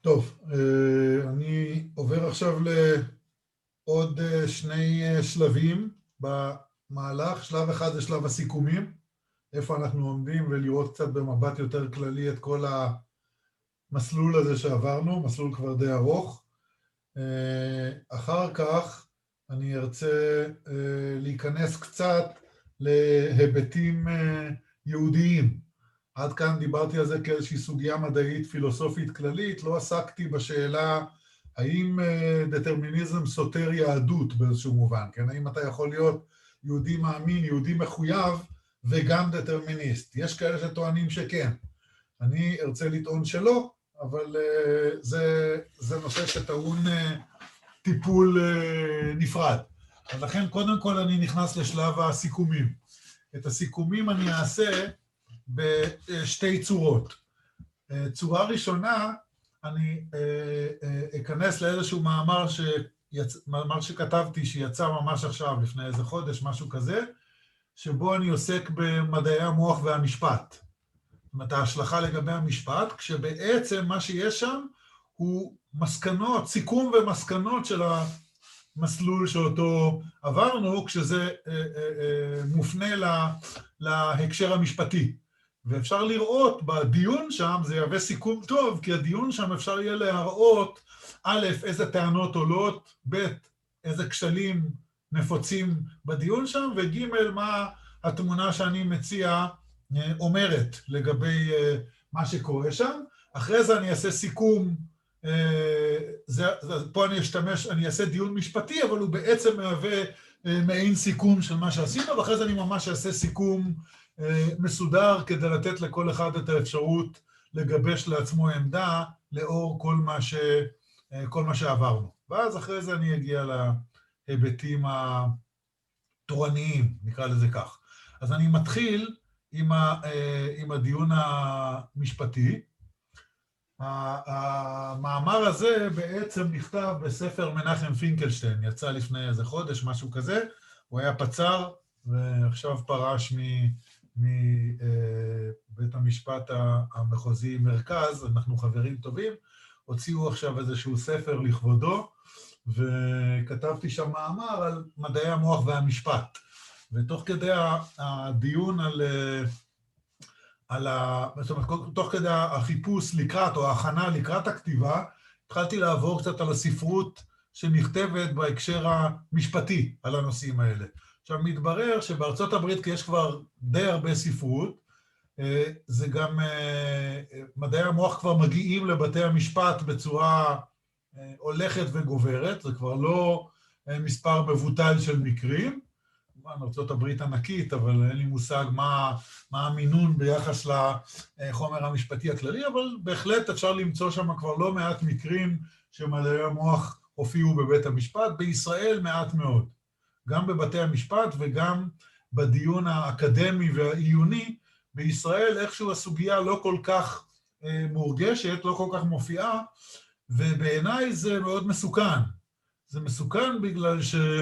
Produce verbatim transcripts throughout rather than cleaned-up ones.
טוב, אני עובר עכשיו לעוד שני שלבים במהלך. שלב אחד זה שלב הסיכומים, איפה אנחנו עומדים, ולראות קצת במבט יותר כללי את כל המסלול הזה שעברנו, מסלול כבר די ארוך. אחר כך אני ארצה להיכנס קצת להיבטים יהודיים. עד כאן דיברתי על זה כאיזושהי סוגיה מדעית פילוסופית כללית, לא עסקתי בשאלה האם דטרמיניזם סותר יהדות באיזשהו מובן, כן? האם אתה יכול להיות יהודי מאמין, יהודי מחויב וגם דטרמיניסט. יש כאלה שטוענים שכן. אני ארצה לטעון שלא, אבל זה, זה נושא שטעון טיפול נפרד. אז לכן קודם כל אני נכנס לשלב הסיכומים. את הסיכומים אני אעשה בשתי צורות. צורה ראשונה, אני אכנס לאיזשהו מאמר, שיצ... מאמר שכתבתי שיצא ממש עכשיו, לפני איזה חודש, משהו כזה, שבו אני עוסק במדעי המוח והמשפט. זאת אומרת, ההשלכה לגבי המשפט, כשבעצם מה שיש שם הוא מסקנות, סיכום ומסקנות של המסלול שאותו עברנו, כשזה מופנה לה, להקשר המשפטי. ואפשר לראות בדיון שם, זה יהווה סיכום טוב, כי הדיון שם אפשר יהיה להראות, א', איזה טענות עולות, ב', איזה כשלים נפוצים בדיון שם, וג', מה התמונה שאני מציע אומרת לגבי מה שקורה שם. אחרי זה אני אעשה סיכום, זה, פה אני אשתמש, אני אעשה דיון משפטי, אבל הוא בעצם מהווה מעין סיכום של מה שעשינו, ואחרי זה אני ממש אעשה סיכום מסודר כדי לתת לכל אחד את האפשרות לגבש לעצמו עמדה לאור כל מה, ש, כל מה שעברנו. ואז אחרי זה אני אגיע להיבטים התורניים, נקרא לזה כך. אז אני מתחיל עם, ה, עם הדיון המשפטי. המאמר הזה בעצם נכתב בספר מנחם פינקלשטיין, יצא לפני איזה חודש, משהו כזה. הוא היה פצ"ר ועכשיו פרש מ... מבית המשפט המחוזי מרכז, אנחנו חברים טובים, הוציאו עכשיו איזשהו ספר לכבודו, וכתבתי שם מאמר על מדעי המוח והמשפט. ותוך כדי הדיון על, על ה... זאת אומרת, תוך כדי החיפוש לקראת, או ההכנה לקראת הכתיבה, התחלתי לעבור קצת על הספרות שנכתבת בהקשר המשפטי על הנושאים האלה. עכשיו, מתברר שבארצות הברית, כי יש כבר די הרבה ספרות, זה גם, מדעי המוח כבר מגיעים לבתי המשפט בצורה הולכת וגוברת, זה כבר לא מספר מבוטל של מקרים, ארצות הברית ענקית, אבל אין לי מושג מה, מה המינון ביחס לחומר המשפטי הכללי, אבל בהחלט אפשר למצוא שם כבר לא מעט מקרים שמדעי המוח הופיעו בבית המשפט, בישראל מעט מאוד. גם בבתי המשפט וגם בדיון האקדמי והעיוני, בישראל איכשהו הסוגיה לא כל כך מורגשת, לא כל כך מופיעה, ובעיניי זה מאוד מסוכן. זה מסוכן בגלל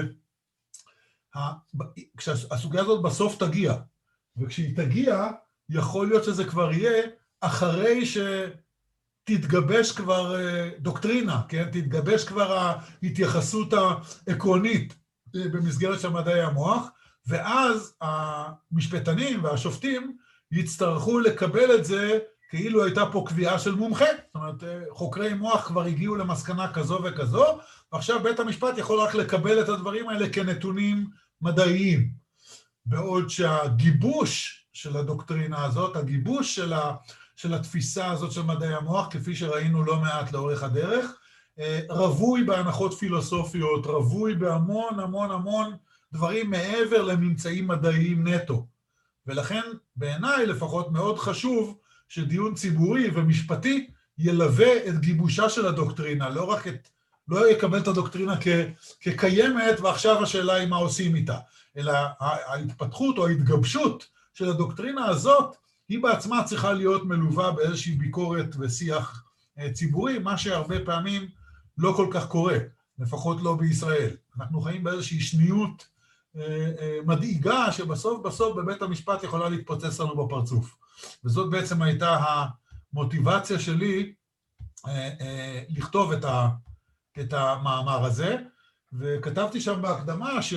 שהסוגיה הזאת בסוף תגיע, וכשהיא תגיע, יכול להיות שזה כבר יהיה אחרי שתתגבש כבר דוקטרינה, כן? תתגבש כבר ההתייחסות העקרונית, במסגרת של מדעי המוח, ואז המשפטנים והשופטים יצטרכו לקבל את זה כאילו הייתה פה קביעה של מומחה. זאת אומרת, חוקרי מוח כבר הגיעו למסקנה כזו וכזו, ועכשיו בית המשפט יכול רק לקבל את הדברים האלה כנתונים מדעיים. בעוד שהגיבוש של הדוקטרינה הזאת, הגיבוש של, ה, של התפיסה הזאת של מדעי המוח, כפי שראינו לא מעט לאורך הדרך, רבוי בהנחות פילוסופיות, רבוי בהמון המון המון דברים מעבר לממצאים מדעיים נטו. ולכן בעיניי לפחות מאוד חשוב שדיון ציבורי ומשפטי ילווה את גיבושה של הדוקטרינה, לא רק את, לא יקבל את הדוקטרינה כ, כקיימת ועכשיו השאלה היא מה עושים איתה, אלא ההתפתחות או ההתגבשות של הדוקטרינה הזאת היא בעצמה צריכה להיות מלווה באיזושהי ביקורת ושיח ציבורי, מה שהרבה פעמים לא כל כך קורה, לפחות לא בישראל. אנחנו חיים באיזושהי שניות מדאיגה שבסוף בסוף בבית המשפט יכולה להתפוצץ לנו בפרצוף. וזאת בעצם הייתה המוטיבציה שלי לכתוב את, ה, את המאמר הזה, וכתבתי שם בהקדמה ש,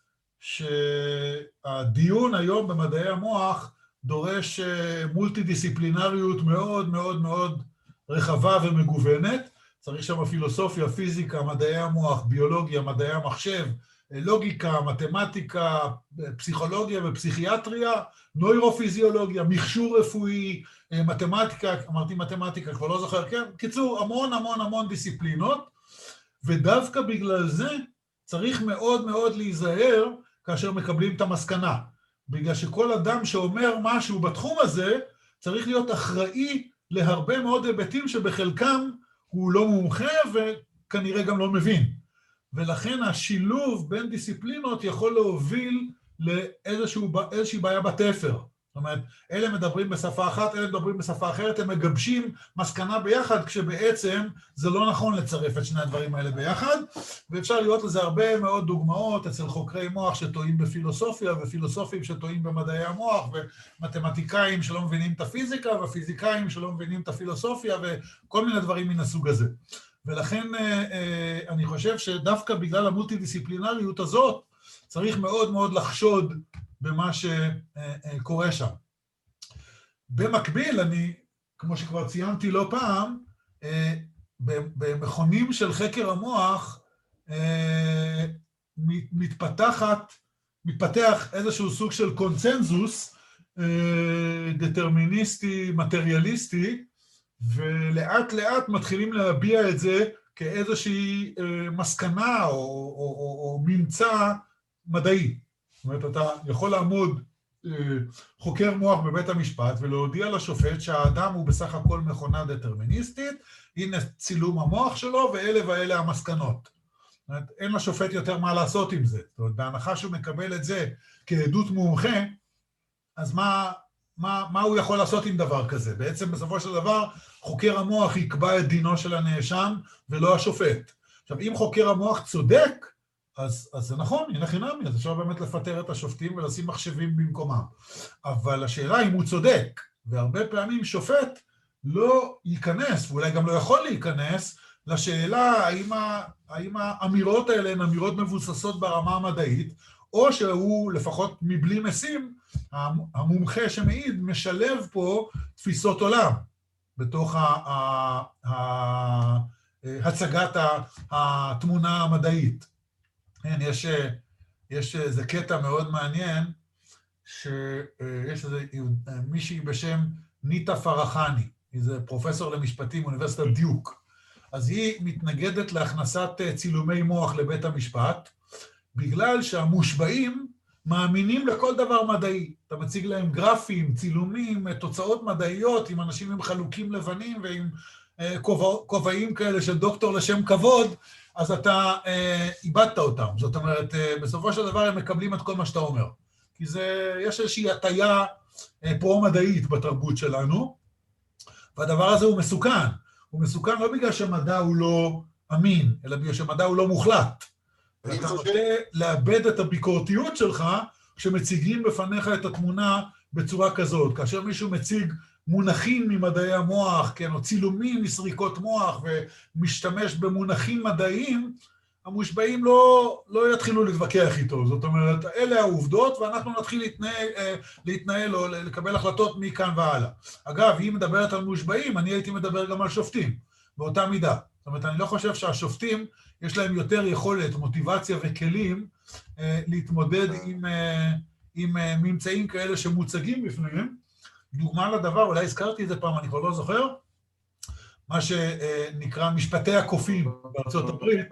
שהדיון היום במדעי המוח דורש מולטי דיסציפלינריות מאוד מאוד מאוד רחבה ומגוונת. צריך שם פילוסופיה, פיזיקה, מדעי המוח, ביולוגיה, מדעי המחשב, לוגיקה, מתמטיקה, פסיכולוגיה ופסיכיאטריה, נוירופיזיולוגיה, מכשור רפואי, מתמטיקה, אמרתי מתמטיקה, כבר לא זוכר, כן? קיצור, המון המון המון דיסציפלינות, ודווקא בגלל זה צריך מאוד מאוד להיזהר כאשר מקבלים את המסקנה. בגלל שכל אדם שאומר משהו בתחום הזה, צריך להיות אחראי להרבה מאוד היבטים שבחלקם הוא לא מומחה וכנראה גם לא מבין. ולכן השילוב בין דיסציפלינות יכול להוביל לאיזושהי בעיה בתפר. זאת אומרת, אלה מדברים בשפה אחת, אלה מדברים בשפה אחרת, הם מגבשים מסקנה ביחד, כשבעצם זה לא נכון לצרף את שני הדברים האלה ביחד, ואפשר לראות לזה הרבה מאוד דוגמאות אצל חוקרי מוח שטועים בפילוסופיה, ופילוסופים שטועים במדעי המוח, ומתמטיקאים שלא מבינים את הפיזיקה, ופיזיקאים שלא מבינים את הפילוסופיה, וכל מיני דברים מן הסוג הזה. ולכן אני חושב שדווקא בגלל המולטי-דיסציפלינריות הזאת, צריך מאוד מאוד לחשוד במה שקורה שם. במקביל, אני, כמו שכבר ציינתי לא פעם, במכונים של חקר המוח, מתפתחת, מתפתח איזשהו סוג של קונצנזוס דטרמיניסטי, מטריאליסטי, ולאט לאט מתחילים להביע את זה כאיזושהי מסקנה או, או, או, או ממצא מדעי. זאת אומרת, אתה יכול לעמוד חוקר מוח בבית המשפט ולהודיע לשופט שהאדם הוא בסך הכל מכונה דטרמיניסטית, הנה צילום המוח שלו ואלה ואלה המסקנות. זאת אומרת, אין לשופט יותר מה לעשות עם זה. זאת אומרת, בהנחה שהוא מקבל את זה כעדות מומחה, אז מה, מה, מה הוא יכול לעשות עם דבר כזה? בעצם בסופו של דבר, חוקר המוח יקבע את דינו של הנאשם ולא השופט. עכשיו, אם חוקר המוח צודק, אז, אז זה נכון, הנה חינמי, אז אפשר באמת לפטר את השופטים ולשים מחשבים במקומם. אבל השאלה אם הוא צודק, והרבה פעמים שופט לא ייכנס, ואולי גם לא יכול להיכנס, לשאלה האם, ה, האם האמירות האלה הן אמירות מבוססות ברמה המדעית, או שהוא לפחות מבלי משים, המומחה שמעיד משלב פה תפיסות עולם, בתוך ה, ה, ה, הצגת התמונה המדעית. כן, יש, יש איזה קטע מאוד מעניין, שיש איזה מישהי בשם ניטה פרחני, איזה פרופסור למשפטים, אוניברסיטת דיוק. אז היא מתנגדת להכנסת צילומי מוח לבית המשפט, בגלל שהמושבעים מאמינים לכל דבר מדעי. אתה מציג להם גרפים, צילומים, תוצאות מדעיות, עם אנשים עם חלוקים לבנים ועם כובעים כאלה של דוקטור לשם כבוד, אז אתה אה, איבדת אותם. זאת אומרת, אה, בסופו של דבר הם מקבלים את כל מה שאתה אומר. כי זה, יש איזושהי הטיה אה, פרו-מדעית בתרבות שלנו, והדבר הזה הוא מסוכן. הוא מסוכן לא בגלל שמדע הוא לא אמין, אלא בגלל שמדע הוא לא מוחלט. ואתה רוצה לאבד את הביקורתיות שלך, כשמציגים בפניך את התמונה בצורה כזאת. כאשר מישהו מציג מונחים ממדעי המוח, כן, או צילומים מסריקות מוח, ומשתמש במונחים מדעיים, המושבעים לא, לא יתחילו להתווכח איתו. זאת אומרת, אלה העובדות, ואנחנו נתחיל להתנהל, להתנהל או לקבל החלטות מכאן והלאה. אגב, היא מדברת על מושבעים, אני הייתי מדבר גם על שופטים, באותה מידה. זאת אומרת, אני לא חושב שהשופטים, יש להם יותר יכולת, מוטיבציה וכלים, להתמודד עם, עם ממצאים כאלה שמוצגים בפניהם. דוגמה לדבר, אולי הזכרתי את זה פעם, אני כבר לא זוכר, מה שנקרא משפטי הקופים בארצות הברית,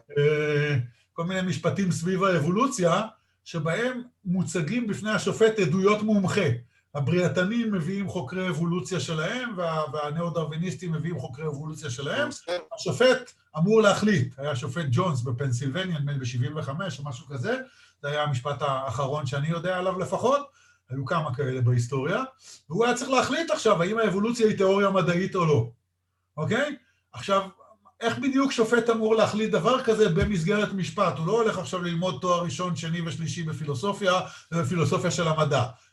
כל מיני משפטים סביב האבולוציה, שבהם מוצגים בפני השופט עדויות מומחה. הבריאתנים מביאים חוקרי אבולוציה שלהם, והנאו-דרוויניסטים מביאים חוקרי אבולוציה שלהם. השופט אמור להחליט, היה שופט ג'ונס בפנסילבניה, נדמה לי ב-שבעים וחמש או משהו כזה, זה היה המשפט האחרון שאני יודע עליו לפחות, היו כמה כאלה בהיסטוריה, והוא היה צריך להחליט עכשיו האם האבולוציה היא תיאוריה מדעית או לא. אוקיי? עכשיו, איך בדיוק שופט אמור להחליט דבר כזה במסגרת משפט? הוא לא הולך עכשיו ללמוד תואר ראשון, שני ושלישי בפילוסופיה, ובפילוסופיה של המדע.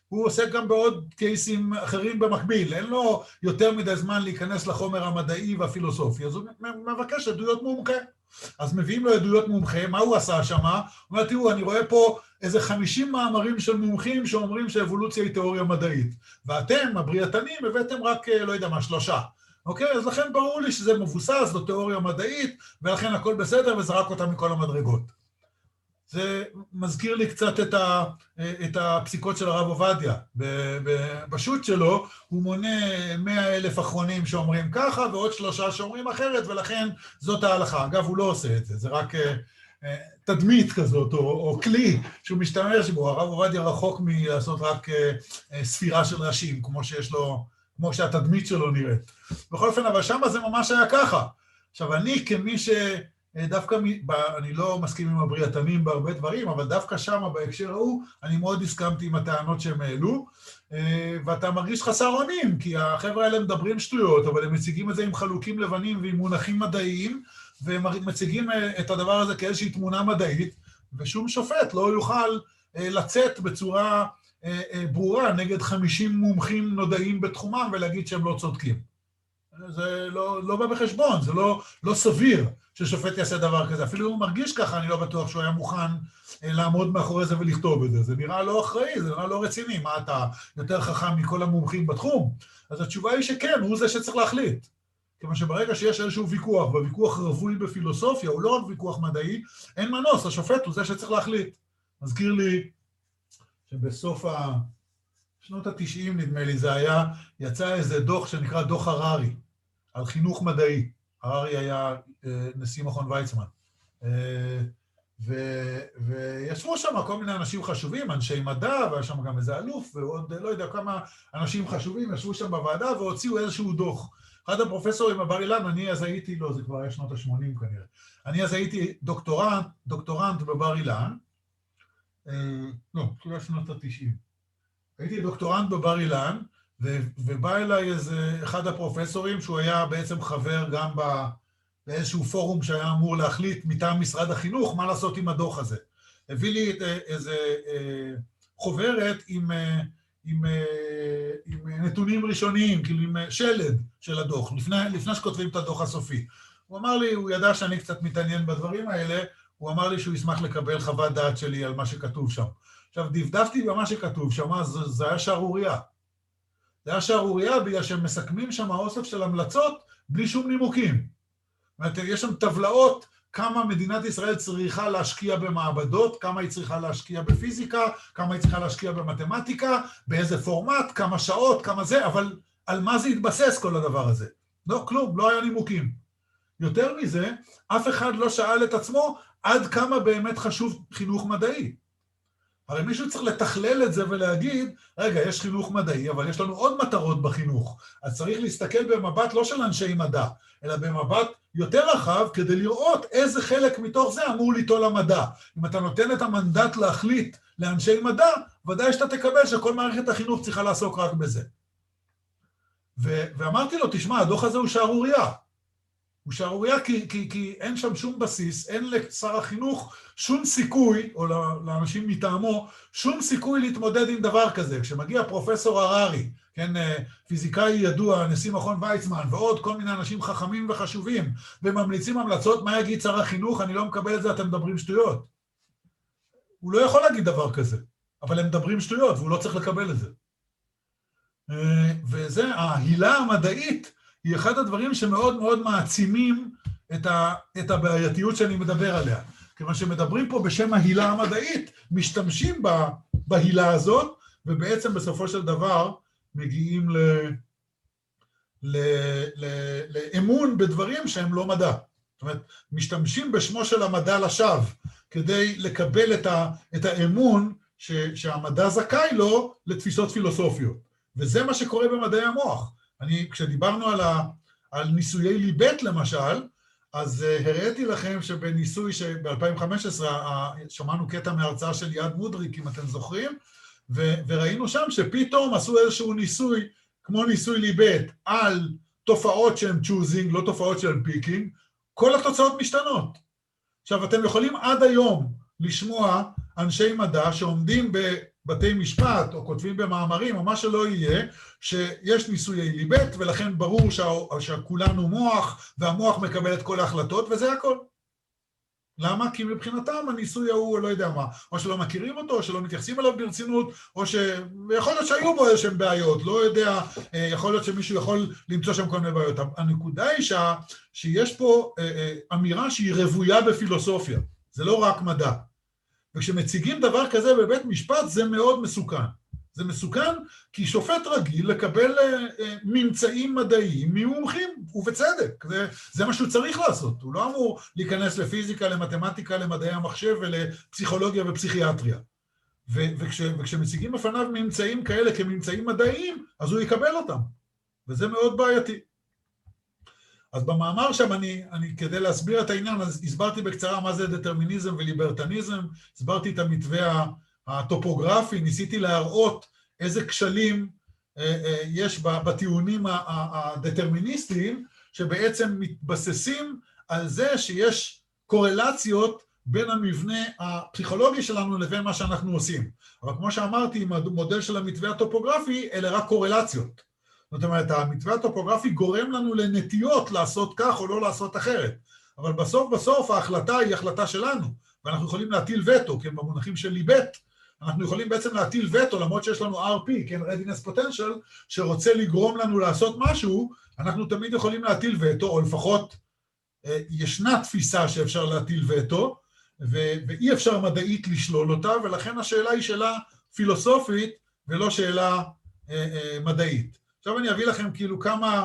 הוא עושה גם בעוד קייסים אחרים במקביל, אין לו יותר מדי זמן להיכנס לחומר המדעי והפילוסופי, אז הוא מבקש עדויות מומחה. אז מביאים לו עדויות מומחה, מה הוא עשה שם? הוא אומר, תראו, אני רואה פה איזה חמישים מאמרים של מומחים שאומרים שאבולוציה היא תיאוריה מדעית, ואתם, הבריאתנים, הבאתם רק, לא יודע מה, שלושה. אוקיי? אז לכן ברור לי שזה מבוסס, זו תיאוריה מדעית, ולכן הכל בסדר, וזרק אותה מכל המדרגות. זה מזכיר לי קצת את, ה, את הפסיקות של הרב עובדיה. בשו"ת שלו הוא מונה מאה אלף אחרונים שאומרים ככה, ועוד שלושה שאומרים אחרת, ולכן זאת ההלכה. אגב, הוא לא עושה את זה, זה רק תדמית כזאת, או, או כלי שהוא משתמש בו. הרב עובדיה רחוק מלעשות רק ספירה של ראשים, כמו שיש לו, כמו שהתדמית שלו נראית. בכל אופן, אבל שם זה ממש היה ככה. עכשיו, אני כמי ש... דווקא, אני לא מסכים עם הבריאתנים בהרבה דברים, אבל דווקא שם, בהקשר ההוא, אני מאוד הסכמתי עם הטענות שהם העלו, ואתה מרגיש חסר אונים, כי החבר'ה האלה מדברים שטויות, אבל הם מציגים את זה עם חלוקים לבנים ועם מונחים מדעיים, והם מציגים את הדבר הזה כאיזושהי תמונה מדעית, ושום שופט לא יוכל לצאת בצורה ברורה נגד חמישים מומחים נודעים בתחומם ולהגיד שהם לא צודקים. זה לא, לא בא בחשבון, זה לא, לא סביר ששופט יעשה דבר כזה. אפילו הוא מרגיש ככה, אני לא בטוח שהוא היה מוכן לעמוד מאחורי זה ולכתוב את זה. זה נראה לא אחראי, זה נראה לא רציני. מה, אתה יותר חכם מכל המומחים בתחום? אז התשובה היא שכן, הוא זה שצריך להחליט. כיוון שברגע שיש איזשהו ויכוח, והוויכוח רווי בפילוסופיה, הוא לא רק ויכוח מדעי, אין מנוס, השופט הוא זה שצריך להחליט. מזכיר לי שבסוף ה... שנות ה-תשעים, נדמה לי, זה היה, יצא איזה דוח שנקרא דוח הררי, על חינוך מדעי. הררי היה נשיא מכון ויצמן. וישבו שם כל מיני אנשים חשובים, אנשי מדע, והיה שם גם איזה אלוף, ועוד לא יודע כמה אנשים חשובים, ישבו שם בוועדה והוציאו איזשהו דוח. אחד הפרופסורים בבר אילן, אני אז הייתי, לא, זה כבר היה שנות ה-שמונים כנראה, אני אז הייתי דוקטורנט, דוקטורנט בבר אילן, לא, כבר שנות ה-תשעים. הייתי דוקטורנט בבר אילן, ובא אליי איזה אחד הפרופסורים, שהוא היה בעצם חבר גם באיזשהו פורום שהיה אמור להחליט מטעם משרד החינוך, מה לעשות עם הדוח הזה. הביא לי איזה חוברת עם, עם, עם נתונים ראשוניים, כאילו עם שלד של הדוח, לפני, לפני שכותבים את הדוח הסופי. הוא אמר לי, הוא ידע שאני קצת מתעניין בדברים האלה, הוא אמר לי שהוא ישמח לקבל חוות דעת שלי על מה שכתוב שם. עכשיו, דפדפתי במה שכתוב שם, זה, זה היה שערוריה. זה היה שערוריה בגלל שהם מסכמים שם האוסף של המלצות בלי שום נימוקים. זאת אומרת, יש שם טבלאות כמה מדינת ישראל צריכה להשקיע במעבדות, כמה היא צריכה להשקיע בפיזיקה, כמה היא צריכה להשקיע במתמטיקה, באיזה פורמט, כמה שעות, כמה זה, אבל על מה זה התבסס כל הדבר הזה? לא, כלום, לא היה נימוקים. יותר מזה, אף אחד לא שאל את עצמו עד כמה באמת חשוב חינוך מדעי. הרי מישהו צריך לתכלל את זה ולהגיד, רגע, יש חינוך מדעי, אבל יש לנו עוד מטרות בחינוך. אז צריך להסתכל במבט לא של אנשי מדע, אלא במבט יותר רחב, כדי לראות איזה חלק מתוך זה אמור ליטול המדע. אם אתה נותן את המנדט להחליט לאנשי מדע, ודאי שאתה תקבל שכל מערכת החינוך צריכה לעסוק רק בזה. ו- ואמרתי לו, תשמע, הדוח הזה הוא שערוריה. הוא שערוריה כי, כי, כי אין שם שום בסיס, אין לשר החינוך שום סיכוי, או לאנשים מטעמו, שום סיכוי להתמודד עם דבר כזה. כשמגיע פרופסור הררי, כן, פיזיקאי ידוע, נשיא מכון ויצמן, ועוד כל מיני אנשים חכמים וחשובים, וממליצים המלצות, מה יגיד שר החינוך? אני לא מקבל את זה, אתם מדברים שטויות. הוא לא יכול להגיד דבר כזה, אבל הם מדברים שטויות, והוא לא צריך לקבל את זה. וזה, ההילה המדעית, היא אחד הדברים שמאוד מאוד מעצימים את, ה, את הבעייתיות שאני מדבר עליה. כיוון שמדברים פה בשם ההילה המדעית, משתמשים בה, בהילה הזאת, ובעצם בסופו של דבר מגיעים ל, ל, ל, לאמון בדברים שהם לא מדע. זאת אומרת, משתמשים בשמו של המדע לשווא, כדי לקבל את, ה, את האמון ש, שהמדע זכאי לו לתפיסות פילוסופיות. וזה מה שקורה במדעי המוח. אני, כשדיברנו על, ה, על ניסויי ליבט למשל, אז uh, הראיתי לכם שבניסוי שב-אלפיים וחמש עשרה uh, שמענו קטע מהרצאה של יעד מודריק, אם אתם זוכרים, ו, וראינו שם שפתאום עשו איזשהו ניסוי, כמו ניסוי ליבט, על תופעות שהן choosing, לא תופעות של פיקינג, כל התוצאות משתנות. עכשיו, אתם יכולים עד היום לשמוע אנשי מדע שעומדים בבתי משפט, או כותבים במאמרים, או מה שלא יהיה, שיש ניסויי ליבט, ולכן ברור שה, שכולנו מוח, והמוח מקבל את כל ההחלטות, וזה הכל. למה? כי מבחינתם הניסוי ההוא, לא יודע מה, או שלא מכירים אותו, או שלא מתייחסים אליו ברצינות, או ש... ויכול להיות שהיו בו איזשהם בעיות, לא יודע, יכול להיות שמישהו יכול למצוא שם כל מיני בעיות. הנקודה היא ש... שיש פה אמירה שהיא רוויה בפילוסופיה, זה לא רק מדע. וכשמציגים דבר כזה בבית משפט, זה מאוד מסוכן. זה מסוכן כי שופט רגיל לקבל ממצאים מדעיים ממומחים, ובצדק. זה, זה מה שהוא צריך לעשות. הוא לא אמור להיכנס לפיזיקה, למתמטיקה, למדעי המחשב ולפסיכולוגיה ופסיכיאטריה. ו, וכש, וכשמציגים בפניו ממצאים כאלה כממצאים מדעיים, אז הוא יקבל אותם. וזה מאוד בעייתי. אז במאמר שם אני, אני, כדי להסביר את העניין, אז הסברתי בקצרה מה זה דטרמיניזם וליברטניזם, הסברתי את המתווה הטופוגרפי, ניסיתי להראות איזה כשלים אה, אה, יש בטיעונים הדטרמיניסטיים, שבעצם מתבססים על זה שיש קורלציות בין המבנה הפסיכולוגי שלנו לבין מה שאנחנו עושים. אבל כמו שאמרתי, עם המודל של המתווה הטופוגרפי, אלה רק קורלציות. זאת אומרת, המתווה הטופוגרפי גורם לנו לנטיות לעשות כך או לא לעשות אחרת. אבל בסוף בסוף ההחלטה היא החלטה שלנו, ואנחנו יכולים להטיל וטו, כן, במונחים של ליבט, אנחנו יכולים בעצם להטיל וטו, למרות שיש לנו אר פי, כן, readiness potential, שרוצה לגרום לנו לעשות משהו, אנחנו תמיד יכולים להטיל וטו, או לפחות אה, ישנה תפיסה שאפשר להטיל וטו, ו- ואי אפשר מדעית לשלול אותה, ולכן השאלה היא שאלה פילוסופית, ולא שאלה אה, אה, מדעית. עכשיו אני אביא לכם כאילו כמה,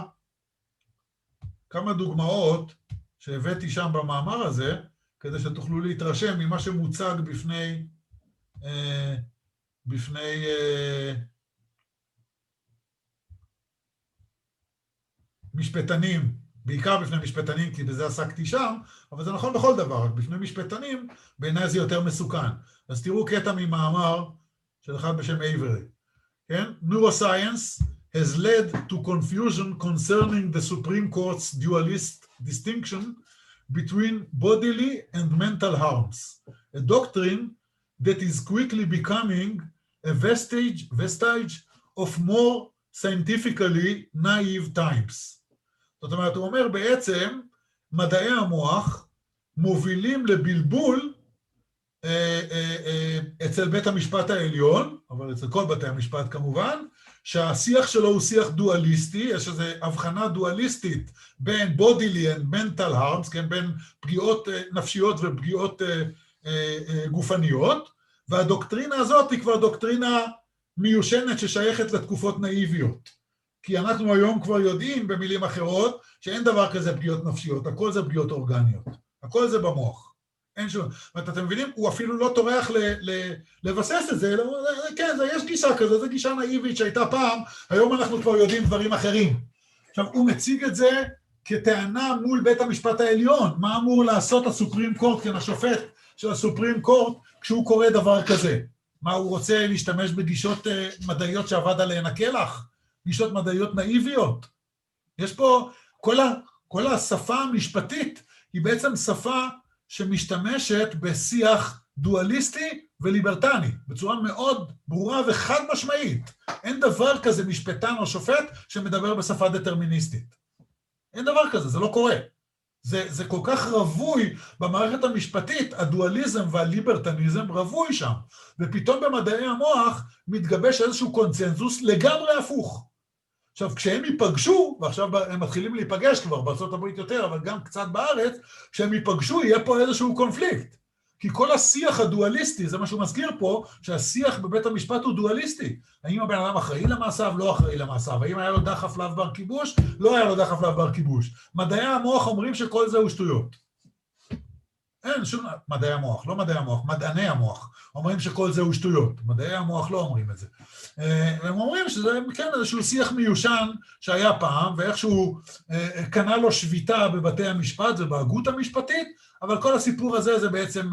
כמה דוגמאות שהבאתי שם במאמר הזה, כדי שתוכלו להתרשם ממה שמוצג בפני, אה, בפני אה, משפטנים, בעיקר בפני משפטנים, כי בזה עסקתי שם, אבל זה נכון בכל דבר, בפני משפטנים, בעיניי זה יותר מסוכן. אז תראו קטע ממאמר של אחד בשם אייברי, כן? Neuroscience has led to confusion concerning the Supreme Court's dualist distinction between bodily and mental harms, a doctrine that is quickly becoming a vestige, vestige of more scientifically naive times. זאת אומרת, הוא אומר בעצם, מדעי המוח מובילים לבלבול אה, אה, אה, אצל בית המשפט העליון, אבל אצל כל בתי המשפט כמובן, שהשיח שלו הוא שיח דואליסטי, יש איזו הבחנה דואליסטית בין bodily and mental harms, כן, בין פגיעות נפשיות ופגיעות גופניות, והדוקטרינה הזאת היא כבר דוקטרינה מיושנת ששייכת לתקופות נאיביות. כי אנחנו היום כבר יודעים במילים אחרות שאין דבר כזה פגיעות נפשיות, הכל זה פגיעות אורגניות, הכל זה במוח. אין שום, ואתם מבינים, הוא אפילו לא טורח ל, ל, לבסס את זה, אלא, כן, זה, יש גישה כזו, זו גישה נאיבית שהייתה פעם, היום אנחנו כבר יודעים דברים אחרים. עכשיו, הוא מציג את זה כטענה מול בית המשפט העליון, מה אמור לעשות הסופרים קורט, כן, השופט של הסופרים קורט, כשהוא קורא דבר כזה. מה, הוא רוצה להשתמש בגישות מדעיות שעבד עליהן הקלח? גישות מדעיות נאיביות? יש פה, כל, ה, כל השפה המשפטית היא בעצם שפה שמשתמשת בשיח דואליסטי וליברטני, בצורה מאוד ברורה וחד משמעית. אין דבר כזה משפטן או שופט שמדבר בשפה דטרמיניסטית. אין דבר כזה, זה לא קורה. זה, זה כל כך רבוי במערכת המשפטית, הדואליזם והליברטניזם רבוי שם. ופתאום במדעי המוח מתגבש איזשהו קונצנזוס לגמרי הפוך. עכשיו, כשהם ייפגשו, ועכשיו הם מתחילים להיפגש כבר, בארצות הברית יותר, אבל גם קצת בארץ, כשהם ייפגשו, יהיה פה איזשהו קונפליקט. כי כל השיח הדואליסטי, זה מה שהוא מזכיר פה, שהשיח בבית המשפט הוא דואליסטי. האם הבן אדם אחראי למעשיו? לא אחראי למעשיו. האם היה לו דחף לאו בר כיבוש? לא היה לו דחף לאו בר כיבוש. מדעי המוח אומרים שכל זה הוא שטויות. אין שום, מדעי המוח, לא מדעי המוח, מדעני המוח, אומרים שכל זה הוא שטויות. מדעי המוח לא אומרים את זה. הם אומרים שזה, כן, איזשהו שיח מיושן שהיה פעם, ואיכשהו קנה לו שביתה בבתי המשפט ובהגות המשפטית, אבל כל הסיפור הזה זה בעצם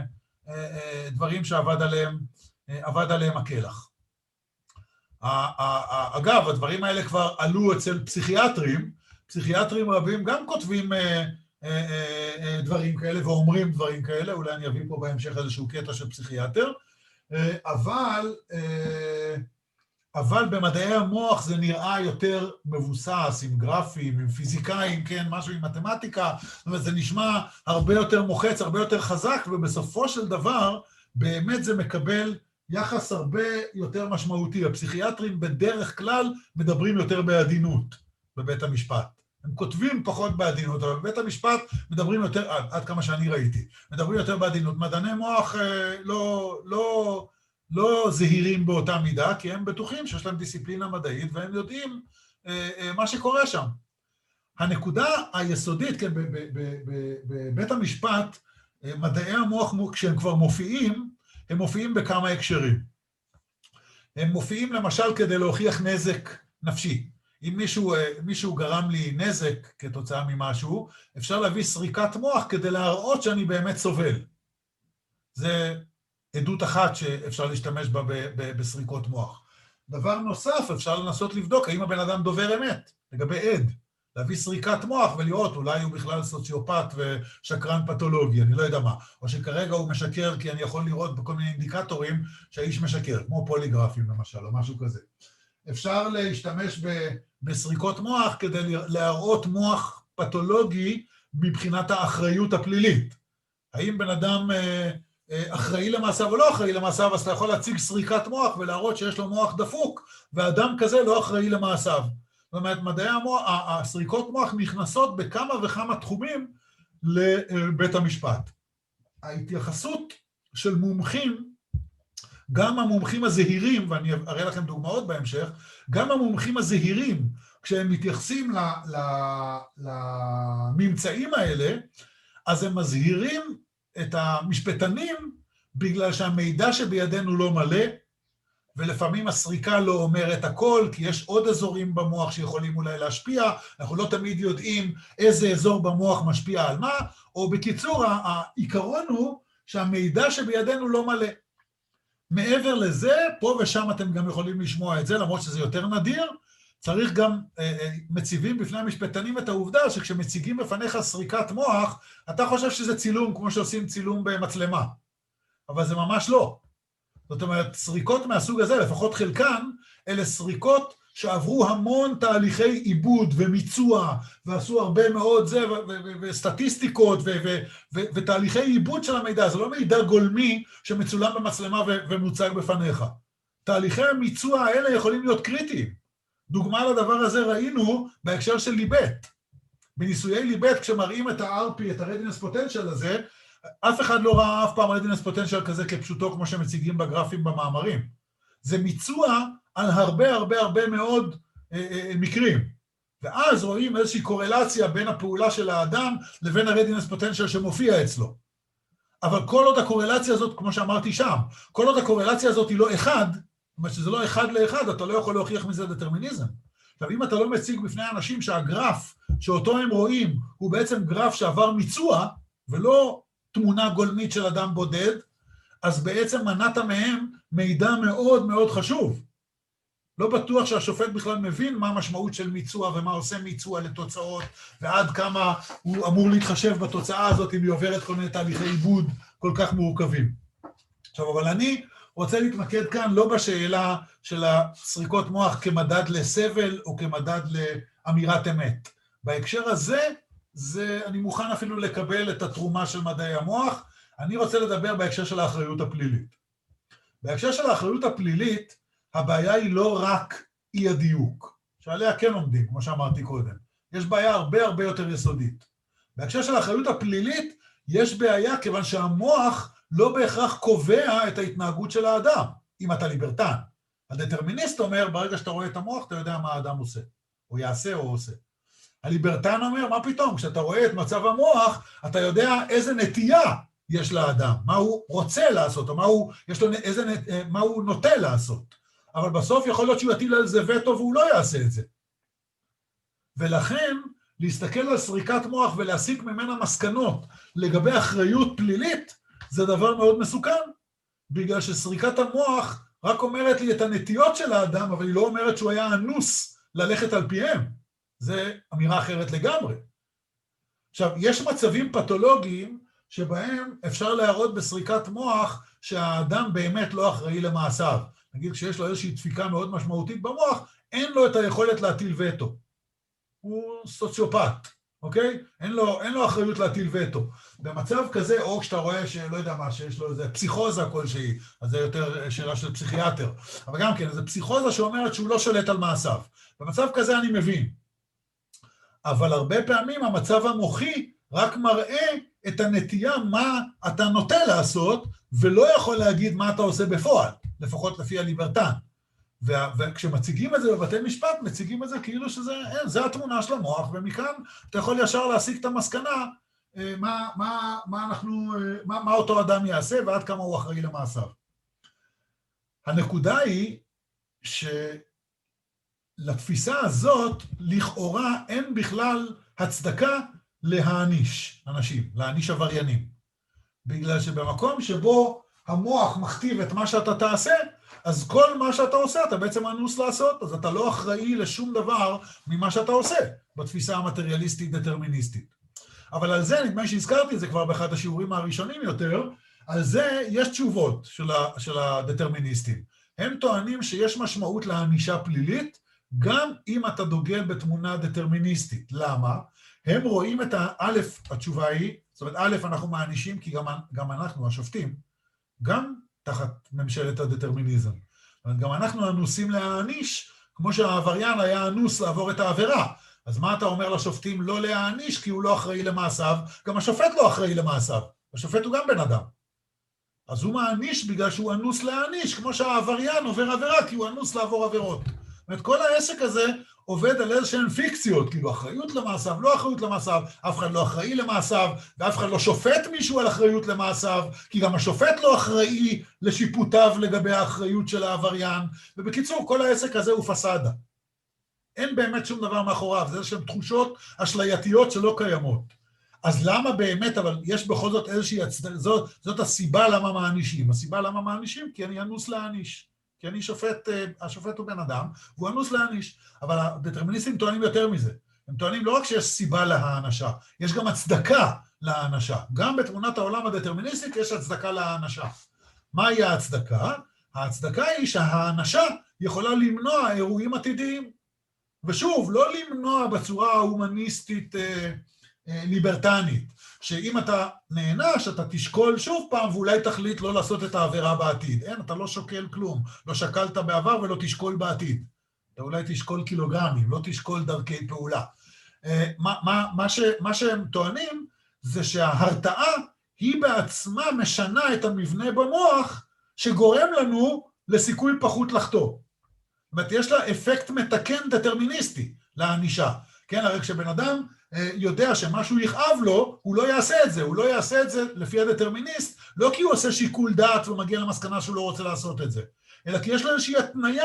דברים שעבד עליהם, עבד עליהם הקלח. אגב, הדברים האלה כבר עלו אצל פסיכיאטרים, פסיכיאטרים רבים גם כותבים דברים כאלה ואומרים דברים כאלה, אולי אני אביא פה בהמשך איזשהו קטע של פסיכיאטר, אבל, אבל במדעי המוח זה נראה יותר מבוסס, עם גרפים, עם פיזיקאים, כן, משהו עם מתמטיקה, זאת אומרת, זה נשמע הרבה יותר מוחץ, הרבה יותר חזק, ובסופו של דבר, באמת זה מקבל יחס הרבה יותר משמעותי. הפסיכיאטרים בדרך כלל מדברים יותר בעדינות בבית המשפט. הם כותבים פחות בעדינות, אבל בבית המשפט מדברים יותר, עד, עד כמה שאני ראיתי, מדברים יותר בעדינות. מדעני מוח אה, לא, לא, לא זהירים באותה מידה, כי הם בטוחים שיש להם דיסציפלינה מדעית, והם יודעים אה, אה, מה שקורה שם. הנקודה היסודית, כן, בבית המשפט, אה, מדעי המוח, כשהם כבר מופיעים, הם מופיעים בכמה הקשרים. הם מופיעים למשל כדי להוכיח נזק נפשי. אם מישהו, מישהו גרם לי נזק כתוצאה ממשהו, אפשר להביא סריקת מוח כדי להראות שאני באמת סובל. זה עדות אחת שאפשר להשתמש בה בסריקות מוח. דבר נוסף, אפשר לנסות לבדוק האם הבן אדם דובר אמת, לגבי עד. להביא סריקת מוח ולראות, אולי הוא בכלל סוציופט ושקרן פתולוגי, אני לא יודע מה. או שכרגע הוא משקר, כי אני יכול לראות בכל מיני אינדיקטורים שהאיש משקר, כמו פוליגרפים למשל, או משהו כזה. אפשר להשתמש בסריקות מוח כדי להראות מוח פתולוגי מבחינת האחריות הפלילית. האם בן אדם אחראי למעשיו או לא אחראי למעשיו, אז אתה יכול להציג סריקת מוח ולהראות שיש לו מוח דפוק, ואדם כזה לא אחראי למעשיו. זאת אומרת, מדעי המוח, הסריקות מוח נכנסות בכמה וכמה תחומים לבית המשפט. ההתייחסות של מומחים, גם המומחים הזהירים, ואני אראה לכם דוגמאות בהמשך, גם המומחים הזהירים, כשהם מתייחסים לממצאים האלה, אז הם מזהירים את המשפטנים בגלל שהמידע שבידינו לא מלא, ולפעמים הסריקה לא אומרת הכל, כי יש עוד אזורים במוח שיכולים אולי להשפיע, אנחנו לא תמיד יודעים איזה אזור במוח משפיע על מה, או בקיצור, העיקרון הוא שהמידע שבידינו לא מלא. מעבר לזה, פה ושם אתם גם יכולים לשמוע את זה, למרות שזה יותר נדיר, צריך גם, מציבים בפני המשפטנים את העובדה שכשמציגים בפניך סריקת מוח, אתה חושב שזה צילום כמו שעושים צילום במצלמה, אבל זה ממש לא. זאת אומרת, סריקות מהסוג הזה, לפחות חלקן, אלה סריקות שעברו המון תהליכי עיבוד ומיצוע, ועשו הרבה מאוד זה, וסטטיסטיקות, ותהליכי עיבוד של המידע. זה לא מידע גולמי שמצולם במצלמה ומוצג בפניך. תהליכי המיצוע האלה יכולים להיות קריטיים. דוגמה לדבר הזה ראינו בהקשר של ליבט. בניסויי ליבט, כשמראים את ה-אר פי, את ה-readiness potential הזה, אף אחד לא ראה אף פעם readiness potential כזה כפשוטו כמו שמציגים בגרפים במאמרים. זה מיצוע על הרבה הרבה הרבה מאוד אה, אה, מקרים. ואז רואים איזושהי קורלציה בין הפעולה של האדם לבין ה-readiness potential שמופיע אצלו. אבל כל עוד הקורלציה הזאת, כמו שאמרתי שם, כל עוד הקורלציה הזאת היא לא אחד, זאת אומרת שזה לא אחד לאחד, אתה לא יכול להוכיח מזה דטרמיניזם. עכשיו, אם אתה לא מציג בפני אנשים שהגרף שאותו הם רואים הוא בעצם גרף שעבר מיצוע, ולא תמונה גולמית של אדם בודד, אז בעצם מנעת מהם מידע מאוד מאוד חשוב. לא בטוח שהשופט בכלל מבין מה המשמעות של מיצוע ומה עושה מיצוע לתוצאות, ועד כמה הוא אמור להתחשב בתוצאה הזאת אם היא עוברת כל מיני תהליכי עיבוד כל כך מורכבים. עכשיו, אבל אני רוצה להתמקד כאן לא בשאלה של הסריקות מוח כמדד לסבל או כמדד לאמירת אמת. בהקשר הזה, זה, אני מוכן אפילו לקבל את התרומה של מדעי המוח, אני רוצה לדבר בהקשר של האחריות הפלילית. בהקשר של האחריות הפלילית, הבעיה היא לא רק אי הדיוק, שעליה כן עומדים, כמו שאמרתי קודם. יש בעיה הרבה הרבה יותר יסודית. בהקשר של האחריות הפלילית, יש בעיה כיוון שהמוח לא בהכרח קובע את ההתנהגות של האדם, אם אתה ליברטן. הדטרמיניסט אומר, ברגע שאתה רואה את המוח, אתה יודע מה האדם עושה, או יעשה או עושה. הליברטן אומר, מה פתאום? כשאתה רואה את מצב המוח, אתה יודע איזה נטייה יש לאדם, מה הוא רוצה לעשות, או מה הוא, יש לו, איזה, מה הוא נוטה לעשות. אבל בסוף יכול להיות שהוא יטיל על זה וטו והוא לא יעשה את זה. ולכן, להסתכל על סריקת מוח ולהסיק ממנה מסקנות לגבי אחריות פלילית, זה דבר מאוד מסוכן, בגלל שסריקת המוח רק אומרת לי את הנטיות של האדם, אבל היא לא אומרת שהוא היה אנוס ללכת על פיהם. זה אמירה אחרת לגמרי. עכשיו, יש מצבים פתולוגיים שבהם אפשר להראות בסריקת מוח שהאדם באמת לא אחראי למעשיו. נגיד, כשיש לו איזושהי דפיקה מאוד משמעותית במוח, אין לו את היכולת להטיל וטו. הוא סוציופט, אוקיי? אין לו, אין לו אחריות להטיל וטו. במצב כזה, או כשאתה רואה שלא יודע מה, שיש לו איזה פסיכוזה כלשהי, אז זה יותר שאלה של פסיכיאטר, אבל גם כן, איזו פסיכוזה שאומרת שהוא לא שולט על מעשיו. במצב כזה אני מבין. אבל הרבה פעמים המצב המוחי רק מראה את הנטייה מה אתה נוטה לעשות, ולא יכול להגיד מה אתה עושה בפועל, לפחות לפי הליברטן. וכשמציגים את זה בבתי משפט, מציגים את זה כאילו שזה, אין, זה התמונה של המוח, ומכאן אתה יכול ישר להסיק את המסקנה, מה, מה, מה אנחנו, מה, מה אותו אדם יעשה, ועד כמה הוא אחראי למעשיו. הנקודה היא שלתפיסה הזאת, לכאורה אין בכלל הצדקה להעניש אנשים, להעניש עבריינים. בגלל שבמקום שבו המוח מכתיב את מה שאתה תעשה, אז כל מה שאתה עושה אתה בעצם אנוס לעשות, אז אתה לא אחראי לשום דבר ממה שאתה עושה, בתפיסה המטריאליסטית דטרמיניסטית. אבל על זה, נדמה שהזכרתי את זה כבר באחד השיעורים הראשונים יותר, על זה יש תשובות של, ה, של הדטרמיניסטים. הם טוענים שיש משמעות להענישה פלילית, גם אם אתה דוגל בתמונה דטרמיניסטית. למה? הם רואים את האלף, התשובה היא, זאת אומרת, א', אנחנו מענישים, כי גם, גם אנחנו, השופטים, גם תחת ממשלת הדטרמיניזם. זאת אומרת, גם אנחנו אנוסים להעניש, כמו שהעבריין היה אנוס לעבור את העבירה. אז מה אתה אומר לשופטים? לא להעניש, כי הוא לא אחראי למעשיו, גם השופט לא אחראי למעשיו. השופט הוא גם בן אדם. אז הוא מעניש בגלל שהוא אנוס להעניש, כמו שהעבריין עובר עבירה, כי הוא אנוס לעבור עבירות. זאת אומרת, כל העסק הזה עובד על איזשהן פיקציות, כאילו אחריות למעשיו, לא אחריות למעשיו, אף אחד לא אחראי למעשיו, ואף אחד לא שופט מישהו על אחריות למעשיו, כי גם השופט לא אחראי לשיפוטיו לגבי האחריות של העבריין, ובקיצור, כל העסק הזה הוא פסאדה. אין באמת שום דבר מאחוריו, זה איזשהן תחושות אשלייתיות שלא קיימות. אז למה באמת, אבל יש בכל זאת איזושהי, זאת, זאת הסיבה למה מענישים. הסיבה למה מענישים, כי אני אנוס להעניש. כי אני שופט, השופט הוא בן אדם, והוא אנוס להעניש. אבל הדטרמיניסטים טוענים יותר מזה. הם טוענים לא רק שיש סיבה להענשה, יש גם הצדקה להענשה. גם בתמונת העולם הדטרמיניסטית יש הצדקה להענשה. מהי ההצדקה? ההצדקה היא שההענשה יכולה למנוע אירועים עתידיים. ושוב, לא למנוע בצורה ההומניסטית ליברטנית, שאם אתה נענש, אתה תשקול שוב פעם, ואולי תחליט לא לעשות את העבירה בעתיד. אין, אתה לא שוקל כלום. לא שקלת בעבר ולא תשקול בעתיד. אתה אולי תשקול קילוגרמים, לא תשקול דרכי פעולה. מה, מה, מה, ש, מה שהם טוענים, זה שההרתעה היא בעצמה משנה את המבנה במוח, שגורם לנו לסיכוי פחות לחטוא. זאת אומרת, יש לה אפקט מתקן דטרמיניסטי לענישה. כן, הרי כשבן אדם יודע שמשהו יכאב לו, הוא לא יעשה את זה, הוא לא יעשה את זה לפי הדטרמיניסט, לא כי הוא עושה שיקול דעת ומגיע למסקנה שהוא לא רוצה לעשות את זה, אלא כי יש לו איזושהי התניה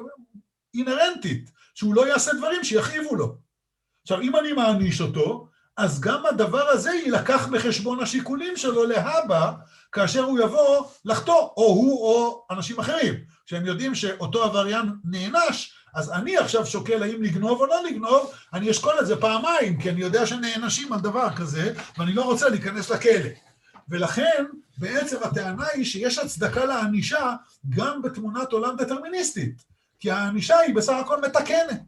אינרנטית, שהוא לא יעשה דברים שיכאיבו לו. עכשיו, אם אני מעניש אותו, אז גם הדבר הזה יילקח בחשבון השיקולים שלו להבא, כאשר הוא יבוא לחטוא, או הוא או אנשים אחרים, שהם יודעים שאותו עבריין נענש, אז אני עכשיו שוקל האם לגנוב או לא לגנוב, אני אשקול את זה פעמיים, כי אני יודע שנענשים על דבר כזה, ואני לא רוצה להיכנס לכלא. ולכן, בעצם הטענה היא שיש הצדקה לענישה גם בתמונת עולם דטרמיניסטית, כי הענישה היא בסך הכל מתקנת.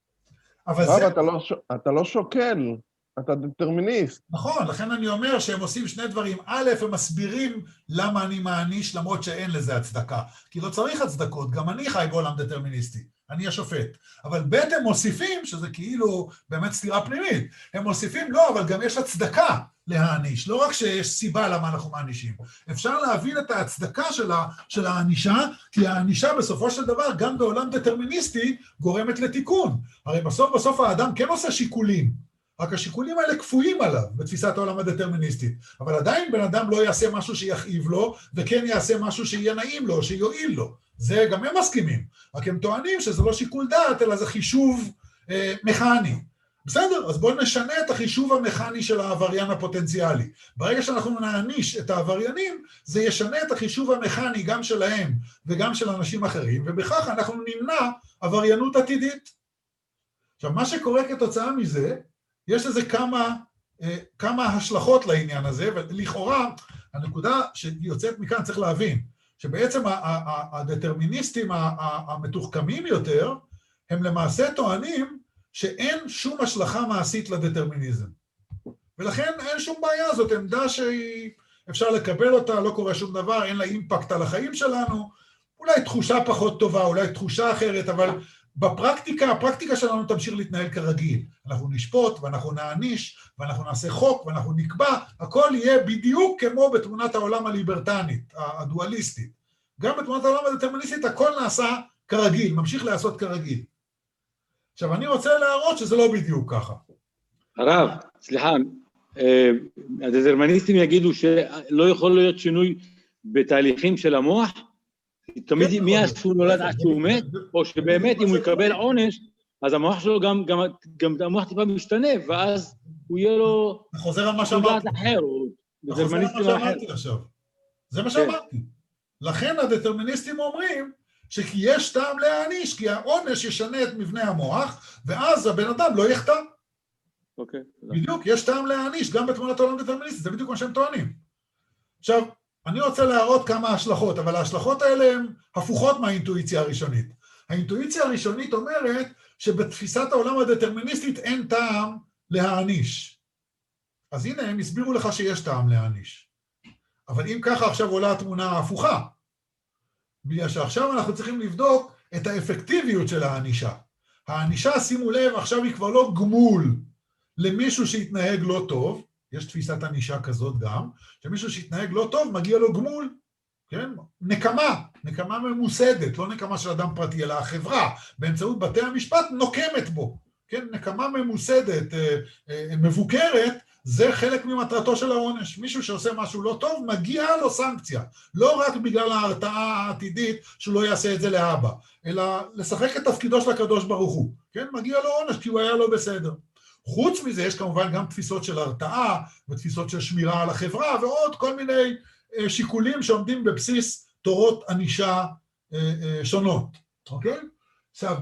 אבל אבל זה... אתה לא, אתה לא שוקל, אתה דטרמיניסט. נכון, לכן אני אומר שהם עושים שני דברים. א', הם מסבירים למה אני מעניש, למרות שאין לזה הצדקה. כי לא צריך הצדקות, גם אני חי בעולם דטרמיניסטי. אני השופט. אבל ב' הם מוסיפים, שזה כאילו באמת סתירה פנימית, הם מוסיפים, לא, אבל גם יש הצדקה להעניש. לא רק שיש סיבה למה אנחנו מענישים. אפשר להבין את ההצדקה של, ה, של הענישה, כי הענישה בסופו של דבר, גם בעולם דטרמיניסטי, גורמת לתיקון. הרי בסוף בסוף האדם כן עושה שיקולים. רק השיקולים האלה כפויים עליו בתפיסת העולם הדטרמיניסטית. אבל עדיין בן אדם לא יעשה משהו שיכאיב לו, וכן יעשה משהו שיהיה נעים לו, שיועיל לו. זה גם הם מסכימים. רק הם טוענים שזה לא שיקול דעת, אלא זה חישוב אה, מכני. בסדר, אז בואו נשנה את החישוב המכני של העבריין הפוטנציאלי. ברגע שאנחנו נעניש את העבריינים, זה ישנה את החישוב המכני גם שלהם וגם של אנשים אחרים, ובכך אנחנו נמנע עבריינות עתידית. עכשיו, מה שקורה כתוצאה מזה, יש לזה כמה כמה השלכות לעניין הזה, ולכאורה, הנקודה שיוצאת מכאן צריך להבין, שבעצם הדטרמיניסטים המתוחכמים יותר, הם למעשה טוענים שאין שום השלכה מעשית לדטרמיניזם. ולכן אין שום בעיה, זאת עמדה שאפשר לקבל אותה, לא קורה שום דבר, אין לה אימפקט על החיים שלנו, אולי תחושה פחות טובה, אולי תחושה אחרת, אבל בפרקטיקה, הפרקטיקה שלנו תמשיך להתנהל כרגיל. אנחנו נשפוט ואנחנו נעניש ואנחנו נעשה חוק ואנחנו נקבע, הכל יהיה בדיוק כמו בתמונת העולם הליברטנית, הדואליסטית. גם בתמונת העולם הדטרמיניסטית הכל נעשה כרגיל, ממשיך לעשות כרגיל. עכשיו אני רוצה להראות שזה לא בדיוק ככה. הרב, סליחה, הדטרמיניסטים יגידו שלא יכול להיות שינוי בתהליכים של המוח, תמיד מי שהוא נולד עד שהוא מת, או שבאמת אם הוא יקבל עונש, אז המוח שלו גם, גם, גם המוח טיפה משתנה, ואז הוא יהיה לו... חוזר על מה שאמרתי. אחר, חוזר על מה שאמרתי עכשיו. זה מה שאמרתי. לכן הדטרמיניסטים אומרים, שכי יש טעם להעניש, כי העונש ישנה את מבנה המוח, ואז הבן אדם לא יחטא. אוקיי. בדיוק, יש טעם להעניש, גם בתמונת העולם דטרמיניסטית, זה בדיוק מה שהם טוענים. עכשיו, אני רוצה להראות כמה השלכות, אבל ההשלכות האלה הן הפוכות מהאינטואיציה הראשונית. האינטואיציה הראשונית אומרת שבתפיסת העולם הדטרמיניסטית אין טעם להעניש. אז הנה, הם הסבירו לך שיש טעם להעניש. אבל אם ככה עכשיו עולה התמונה ההפוכה, בגלל שעכשיו אנחנו צריכים לבדוק את האפקטיביות של הענישה. הענישה, שימו לב, עכשיו היא כבר לא גמול למישהו שהתנהג לא טוב, יש תפיסת ענישה כזאת גם, שמישהו שהתנהג לא טוב מגיע לו גמול, כן? נקמה, נקמה ממוסדת, לא נקמה של אדם פרטי, אלא החברה, באמצעות בתי המשפט נוקמת בו, כן? נקמה ממוסדת, מבוקרת, זה חלק ממטרתו של העונש. מישהו שעושה משהו לא טוב, מגיע לו סנקציה. לא רק בגלל ההרתעה העתידית שהוא לא יעשה את זה לאבא, אלא לשחק את תפקידו של הקדוש ברוך הוא. כן? מגיע לו עונש כי הוא היה לא בסדר. חוץ מזה יש כמובן גם תפיסות של הרתעה ותפיסות של שמירה על החברה ועוד כל מיני שיקולים שעומדים בבסיס תורות ענישה שונות. אוקיי? עכשיו,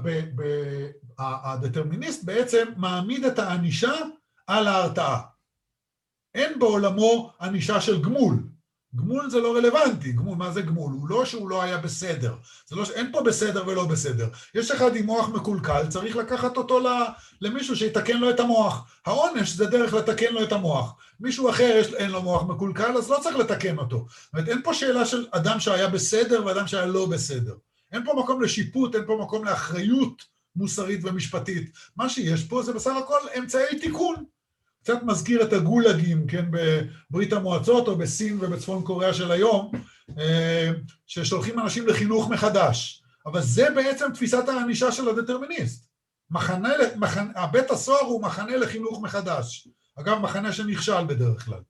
הדטרמיניסט בעצם מעמיד את הענישה על ההרתעה. אין בעולמו ענישה של גמול. גמול זה לא רלוונטי. גמול, מה זה גמול? הוא לא שהוא לא היה בסדר. זה לא, אין פה בסדר ולא בסדר. יש אחד עם מוח מקולקל, צריך לקחת אותו למישהו שיתקן לו את המוח. העונש זה דרך לתקן לו את המוח. מישהו אחר יש, אין לו מוח מקולקל, אז לא צריך לתקן אותו. זאת אומרת, אין פה שאלה של אדם שהיה בסדר ואדם שהיה לא בסדר. אין פה מקום לשיפוט, אין פה מקום לאחריות מוסרית ומשפטית. מה שיש פה זה בסך הכל אמצעי תיקון. קצת מזכיר את הגולגים, כן, בברית המועצות או בסין ובצפון קוריאה של היום, ששולחים אנשים לחינוך מחדש. אבל זה בעצם תפיסת הענישה של הדטרמיניסט. מחנה, מחנה, בית הסוהר הוא מחנה לחינוך מחדש. אגב, מחנה שנכשל בדרך כלל.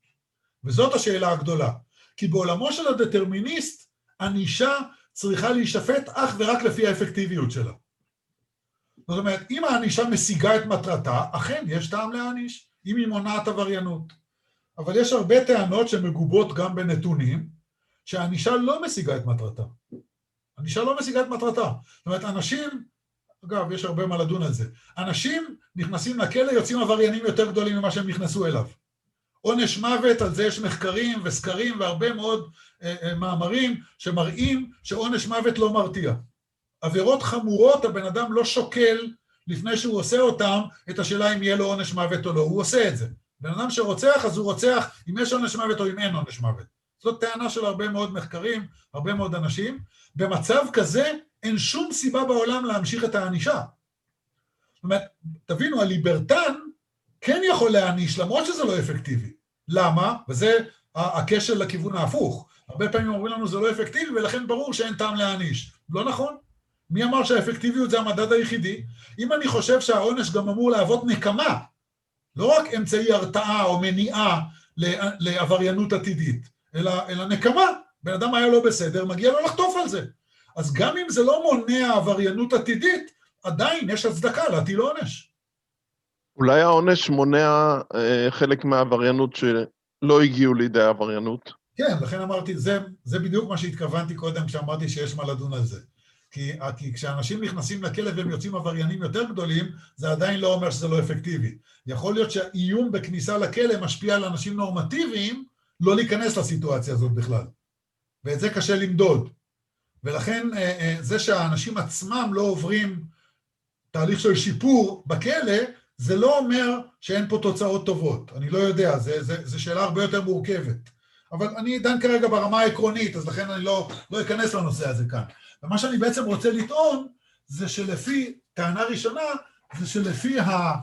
וזאת השאלה הגדולה. כי בעולמו של הדטרמיניסט, ענישה צריכה להישפט אך ורק לפי האפקטיביות שלה. זאת אומרת, אם הענישה משיגה את מטרתה, אכן יש טעם להעניש, אם היא מונעת עבריינות. אבל יש הרבה טענות שמגובות גם בנתונים, שהענישה לא משיגה את מטרתה. הענישה לא משיגה את מטרתה. זאת אומרת, אנשים, אגב, יש הרבה מה לדון על זה, אנשים נכנסים לכלא, יוצאים עבריינים יותר גדולים ממה שהם נכנסו אליו. עונש מוות, על זה יש מחקרים וסקרים והרבה מאוד אה, אה, מאמרים שמראים שעונש מוות לא מרתיע. עבירות חמורות, הבן אדם לא שוקל לפני שהוא עושה אותם, את השאלה אם יהיה לו עונש מוות או לא, הוא עושה את זה. בן אדם שרוצח, אז הוא רוצח אם יש עונש מוות או אם אין עונש מוות. זאת טענה של הרבה מאוד מחקרים, הרבה מאוד אנשים. במצב כזה, אין שום סיבה בעולם להמשיך את הענישה. זאת אומרת, תבינו, הליברטן כן יכול להעניש, למרות שזה לא אפקטיבי. למה? וזה הקשר לכיוון ההפוך. הרבה פעמים אומרים לנו זה לא אפקטיבי, ולכן ברור שאין טעם להעניש. לא נכון? מי אמר שהאפקטיביות זה המדד היחידי? אם אני חושב שהעונש גם אמור להוות נקמה, לא רק אמצעי הרתעה או מניעה לעבריינות עתידית, אלא, אלא נקמה, בן אדם היה לא בסדר, מגיע לו לחטוף על זה. אז גם אם זה לא מונע עבריינות עתידית, עדיין יש הצדקה להטיל עונש. אולי העונש מונע אה, חלק מהעבריינות שלא הגיעו לידי העבריינות? כן, לכן אמרתי, זה, זה בדיוק מה שהתכוונתי קודם כשאמרתי שיש מה לדון על זה. כי, כי כשאנשים נכנסים לכלא והם יוצאים עבריינים יותר גדולים, זה עדיין לא אומר שזה לא אפקטיבי. יכול להיות שהאיום בכניסה לכלא משפיע על אנשים נורמטיביים, לא להיכנס לסיטואציה הזאת בכלל. ואת זה קשה למדוד. ולכן זה שהאנשים עצמם לא עוברים תהליך של שיפור בכלא, זה לא אומר שאין פה תוצאות טובות. אני לא יודע, זה, זה, זה שאלה הרבה יותר מורכבת. אבל אני דן כרגע ברמה העקרונית, אז לכן אני לא, לא אכנס לנושא הזה כאן. ומה שאני בעצם רוצה לטעון, זה שלפי, טענה ראשונה, זה שלפי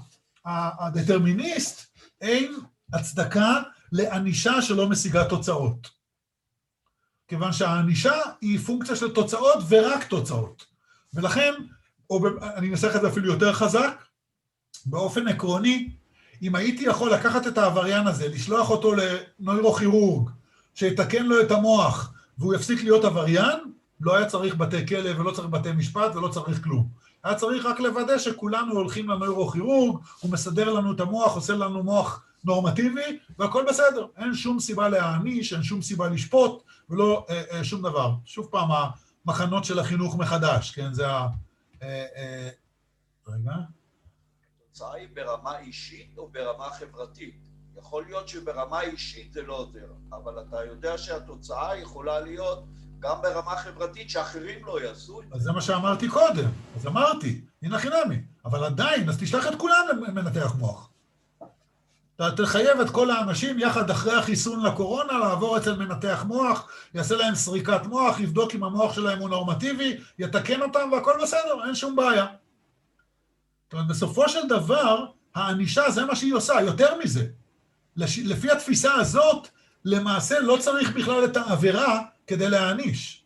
הדטרמיניסט, אין הצדקה לענישה שלא משיגה תוצאות. כיוון שהענישה היא פונקציה של תוצאות ורק תוצאות. ולכן, או אני אנסח את זה אפילו יותר חזק, באופן עקרוני, אם הייתי יכול לקחת את העבריין הזה, לשלוח אותו לנוירוכירורג, שיתקן לו את המוח, והוא יפסיק להיות עבריין, לא היה צריך בתי כלא ולא צריך בתי משפט ולא צריך כלום. היה צריך רק לוודא שכולנו הולכים לנוירוכירורג, הוא מסדר לנו את המוח, עושה לנו מוח נורמטיבי, והכל בסדר. אין שום סיבה להעניש, אין שום סיבה לשפוט, ולא אה, אה, שום דבר. שוב פעם, המחנות של החינוך מחדש, כן? זה ה... אה, אה, רגע. התוצאה היא ברמה אישית או ברמה חברתית? יכול להיות שברמה אישית זה לא עוזר, אבל אתה יודע שהתוצאה יכולה להיות גם ברמה חברתית שאחרים לא יעשו את זה. אז זה מה שאמרתי קודם, אז אמרתי, הנה חינמי, אבל עדיין, אז תשלח את כולם למנתח מוח. אתה תחייב את כל האנשים יחד אחרי החיסון לקורונה, לעבור אצל מנתח מוח, יעשה להם סריקת מוח, יבדוק אם המוח שלהם הוא נורמטיבי, יתקן אותם והכל בסדר, אין שום בעיה. זאת אומרת, בסופו של דבר, הענישה זה מה שהיא עושה, יותר מזה. לפי התפיסה הזאת, למעשה לא צריך בכלל את העבירה כדי להעניש.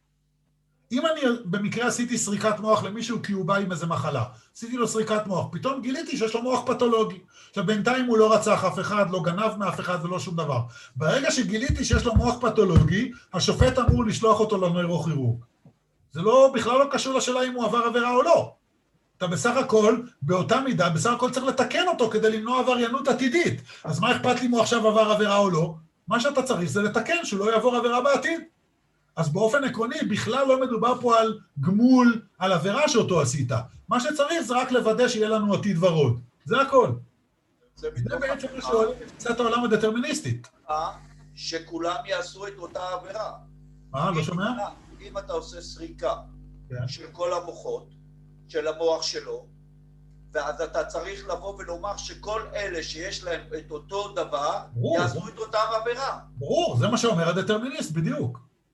אם אני במקרה עשיתי סריקת מוח למישהו כי הוא בא עם איזה מחלה, עשיתי לו סריקת מוח, פתאום גיליתי שיש לו מוח פתולוגי. עכשיו בינתיים הוא לא רצח אף אחד, לא גנב מאף אחד ולא שום דבר. ברגע שגיליתי שיש לו מוח פתולוגי, השופט אמור לשלוח אותו לנוירוכירורג. זה לא, בכלל לא קשור לשאלה אם הוא עבר עבירה או לא. אתה בסך הכל, באותה מידה, בסך הכל צריך לתקן אותו כדי למנוע עבריינות עתידית. אז מה אכפת לי אם הוא עכשיו עבר עבירה או לא? מה שאתה צריך זה לתקן, שהוא לא יעבור עבירה בעתיד. אז באופן עקרוני, בכלל לא מדובר פה על גמול, על עבירה שאותו עשית. מה שצריך זה רק לוודא שיהיה לנו עתיד ורוד. זה הכל. זה בעצם מה שעולה בתפיסת העולם הדטרמיניסטית. שכולם יעשו את אותה עבירה. מה? לא שומע? אם אתה עושה סריקה של כל המוחות, של המוח שלו, ואז אתה צריך לבוא ולומר שכל אלה שיש להם את אותו דבר, יעשו את אותה עבירה. ברור, זה מה שאומר הדטרמיניסט, בדיוק.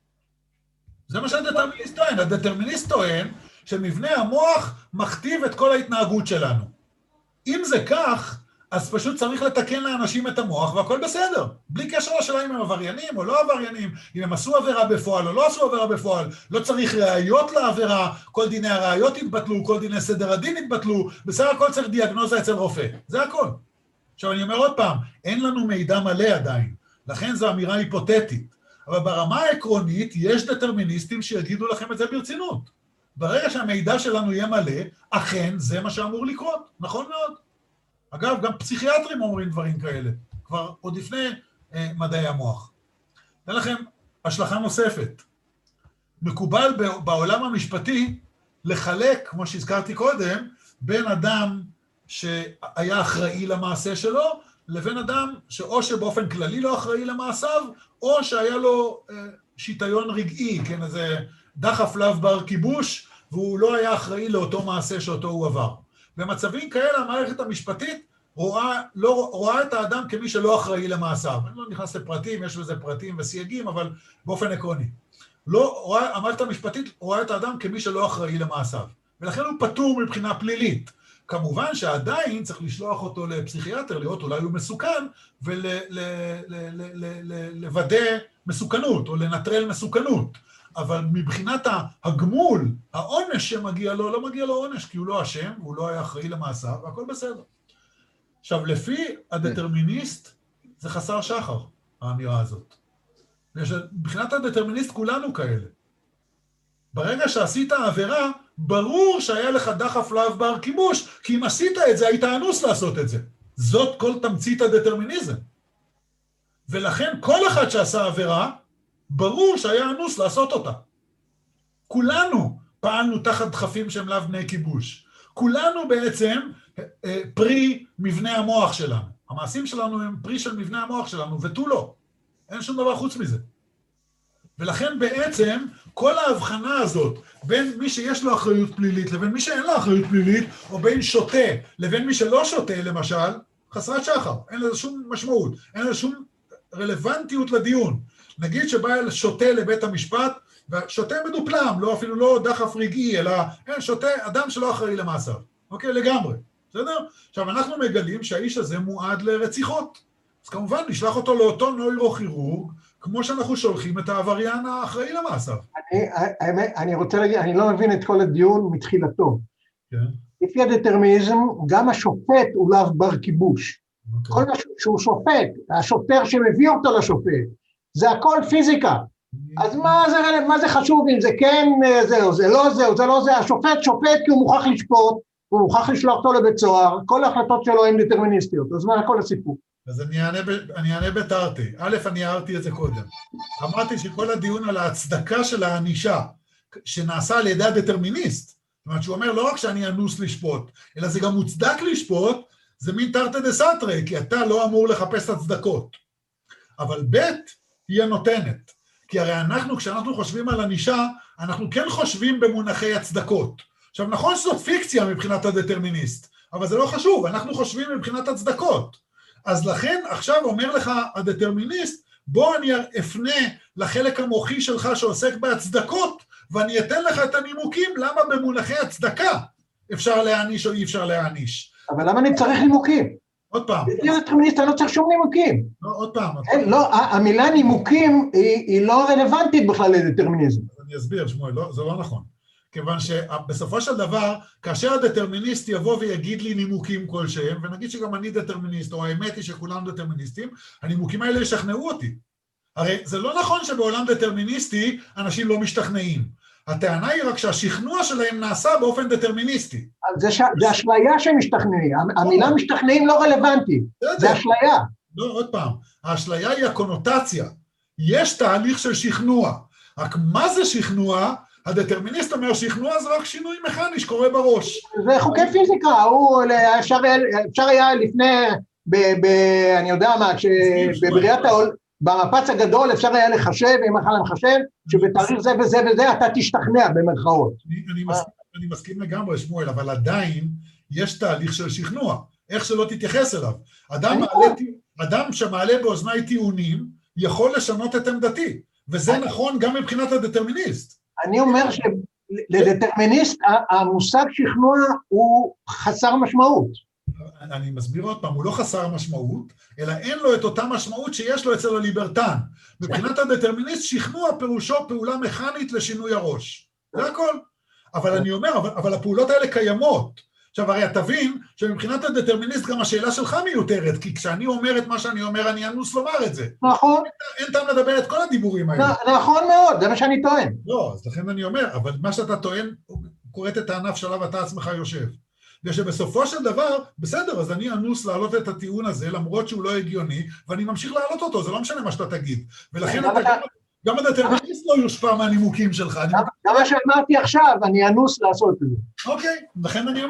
זה מה שהדטרמיניסט טוען. הדטרמיניסט טוען שמבנה המוח מכתיב את כל ההתנהגות שלנו. אם זה כך, אז פשוט צריך לתקן לאנשים את המוח, והכל בסדר. בלי קשר לשאלה אם הם עבריינים או לא עבריינים, אם הם עשו עבירה בפועל או לא עשו עבירה בפועל, לא צריך ראיות לעבירה, כל דיני הראיות התבטלו, כל דיני סדר הדין התבטלו, בסדר הכל צריך דיאגנוזה אצל רופא. זה הכל. עכשיו אני אומר עוד פעם, אין לנו מידע מלא עדיין, לכן זו אמירה היפותטית. אבל ברמה העקרונית יש דטרמיניסטים שיגידו לכם את זה ברצינות. ברגע שהמידע שלנו יהיה מלא, אכן זה מה שאמור לקרות. נכון מאוד. אגב, גם פסיכיאטרים אומרים דברים כאלה, כבר עוד לפני אה, מדעי המוח. אתן לכם השלכה נוספת. מקובל בעולם המשפטי לחלק, כמו שהזכרתי קודם, בין אדם שהיה אחראי למעשה שלו, לבין אדם שאו שבאופן כללי לא אחראי למעשיו, או שהיה לו אה, שיטיון רגעי, כן, איזה דחף לאו בר כיבוש, והוא לא היה אחראי לאותו מעשה שאותו הוא עבר. במצבים כאלה המערכת המשפטית רואה, לא, רואה את האדם כמי שלא אחראי למעשיו. אני לא נכנס לפרטים, יש לזה פרטים וסייגים, אבל באופן עקרוני. לא, רואה, המערכת המשפטית רואה את האדם כמי שלא אחראי למעשיו. ולכן הוא פטור מבחינה פלילית. כמובן שעדיין צריך לשלוח אותו לפסיכיאטר, לראות אולי הוא מסוכן, ולוודא מסוכנות, או לנטרל מסוכנות. אבל מבחינת הגמול, העונש שמגיע לו, לא מגיע לו עונש, כי הוא לא אשם, הוא לא היה אחראי למעשיו, והכל בסדר. עכשיו, לפי הדטרמיניסט, זה חסר שחר, האמירה הזאת. מבחינת הדטרמיניסט, כולנו כאלה. ברגע שעשית עבירה, ברור שהיה לך דחף לאו בר כיבוש, כי אם עשית את זה, היית אנוס לעשות את זה. זאת כל תמצית הדטרמיניזם. ולכן כל אחד שעשה עבירה, ברור שהיה אנוס לעשות אותה. כולנו פעלנו תחת דחפים שהם לאו בני כיבוש. כולנו בעצם פרי מבנה המוח שלנו. המעשים שלנו הם פרי של מבנה המוח שלנו, ותו לא. אין שום דבר חוץ מזה. ולכן בעצם כל ההבחנה הזאת בין מי שיש לו אחריות פלילית לבין מי שאין לו אחריות פלילית, או בין שוטה לבין מי שלא שוטה למשל, חסרת שחר, אין לזה שום משמעות, אין לזה שום רלוונטיות לדיון. נגיד שבא שוטה לבית המשפט, ושוטה מדופלם, לא אפילו לא דחף רגעי, אלא אין שוטה, אדם שלא אחראי למעשיו. אוקיי, לגמרי. בסדר? עכשיו אנחנו מגלים שהאיש הזה מועד לרציחות. אז כמובן נשלח אותו לאותו נוירוכירורג, כמו שאנחנו שולחים את העבריין האחראי למעשיו. אני, אני רוצה להגיד, אני לא מבין את כל הדיון מתחילתו. כן. לפי הדטרמיניזם, גם השופט הוא לאו בר כיבוש. אוקיי. כל מה שהוא שופט, השוטר שמביא אותו לשופט, זה הכל פיזיקה. אז מה זה, מה זה חשוב אם זה כן זהו, זה לא זהו, זה לא זה, השופט שופט כי הוא מוכרח לשפוט, הוא מוכרח לשלוח אותו לבית סוהר, כל ההחלטות שלו הן דטרמיניסטיות, אז מה הכל הסיפור? אז אני אענה, אני אענה בתרתי. א', אני הערתי את זה קודם. אמרתי שכל הדיון על ההצדקה של הענישה, שנעשה על ידי הדטרמיניסט, זאת אומרת שהוא אומר לא רק שאני אנוס לשפוט, אלא זה גם מוצדק לשפוט, זה מין תרתי דסתרי, כי אתה לא אמור לחפש הצדקות. אבל ב' היא הנותנת. כי הרי אנחנו, כשאנחנו חושבים על ענישה, אנחנו כן חושבים במונחי הצדקות. עכשיו, נכון שזאת פיקציה מבחינת הדטרמיניסט, אבל זה לא חשוב, אנחנו חושבים מבחינת הצדקות. אז לכן עכשיו אומר לך הדטרמיניסט, בוא אני אפנה לחלק המוחי שלך שעוסק בהצדקות, ואני אתן לך את הנימוקים למה במונחי הצדקה אפשר להעניש או אי אפשר להעניש. אבל למה אני צריך נימוקים? עוד פעם. לפי הדטרמיניסט אני לא צריך שום נימוקים. לא, עוד פעם. אין, לא, המילה נימוקים היא, היא לא רלוונטית בכלל לדטרמיניזם. אני אסביר, שמואל, לא, זה לא נכון. כיוון שבסופו של דבר, כאשר הדטרמיניסט יבוא ויגיד לי נימוקים כלשהם, ונגיד שגם אני דטרמיניסט, או האמת היא שכולנו דטרמיניסטים, הנימוקים האלה ישכנעו אותי. הרי זה לא נכון שבעולם דטרמיניסטי אנשים לא משתכנעים. הטענה היא רק שהשכנוע שלהם נעשה באופן דטרמיניסטי. זה, ש... זה אשליה שמשתכנעים, המילה משתכנעים לא רלוונטית, זה אשליה. לא, עוד פעם, האשליה היא הקונוטציה. יש תהליך של שכנוע. רק מה זה שכנוע? הדטרמיניסט אומר שכנוע זה רק שינוי מכני שקורה בראש. זה חוקי פיזיקה, הוא, אפשר, אפשר היה לפני, ב, ב, אני יודע מה, בבריאת העול, במפץ הגדול אפשר היה לחשב, אם אחר למחשב, שבתאריך זה וזה וזה אתה תשתכנע במרכאות. אני, אני, מסכים, אני מסכים לגמרי, שמואל, אבל עדיין יש תהליך של שכנוע, איך שלא תתייחס אליו. אדם, מעלה, אדם שמעלה באוזני טיעונים יכול לשנות את עמדתי, וזה נכון גם מבחינת הדטרמיניסט. אני אומר שלדטרמיניסט המושג שכנוע הוא חסר משמעות. אני מסביר עוד פעם, הוא לא חסר משמעות, אלא אין לו את אותה משמעות שיש לו אצל הליברטן. מבחינת הדטרמיניסט, שכנוע פירושו פעולה מכנית לשינוי הראש. זה הכל. אבל אני אומר, אבל, אבל הפעולות האלה קיימות. עכשיו, הרי תבין שמבחינת הדטרמיניסט גם השאלה שלך מיותרת, כי כשאני אומר את מה שאני אומר, אני אנוס לומר את זה. נכון. אין טעם לדבר את כל הדיבורים האלה. נכון מאוד, זה מה שאני טוען. לא, אז לכן אני אומר, אבל מה שאתה טוען, קוראת את הענף שלו ואתה עצמך יושב. ושבסופו של דבר, בסדר, אז אני אנוס להעלות את הטיעון הזה, למרות שהוא לא הגיוני, ואני ממשיך להעלות אותו, זה לא משנה מה שאתה תגיד. ולכן אתה גם, גם הדטרמיניסט לא יושפע מהנימוקים שלך. גם מה שאמרתי עכשיו, אני אנוס לעשות את זה. אוקיי, לכן אני אומר.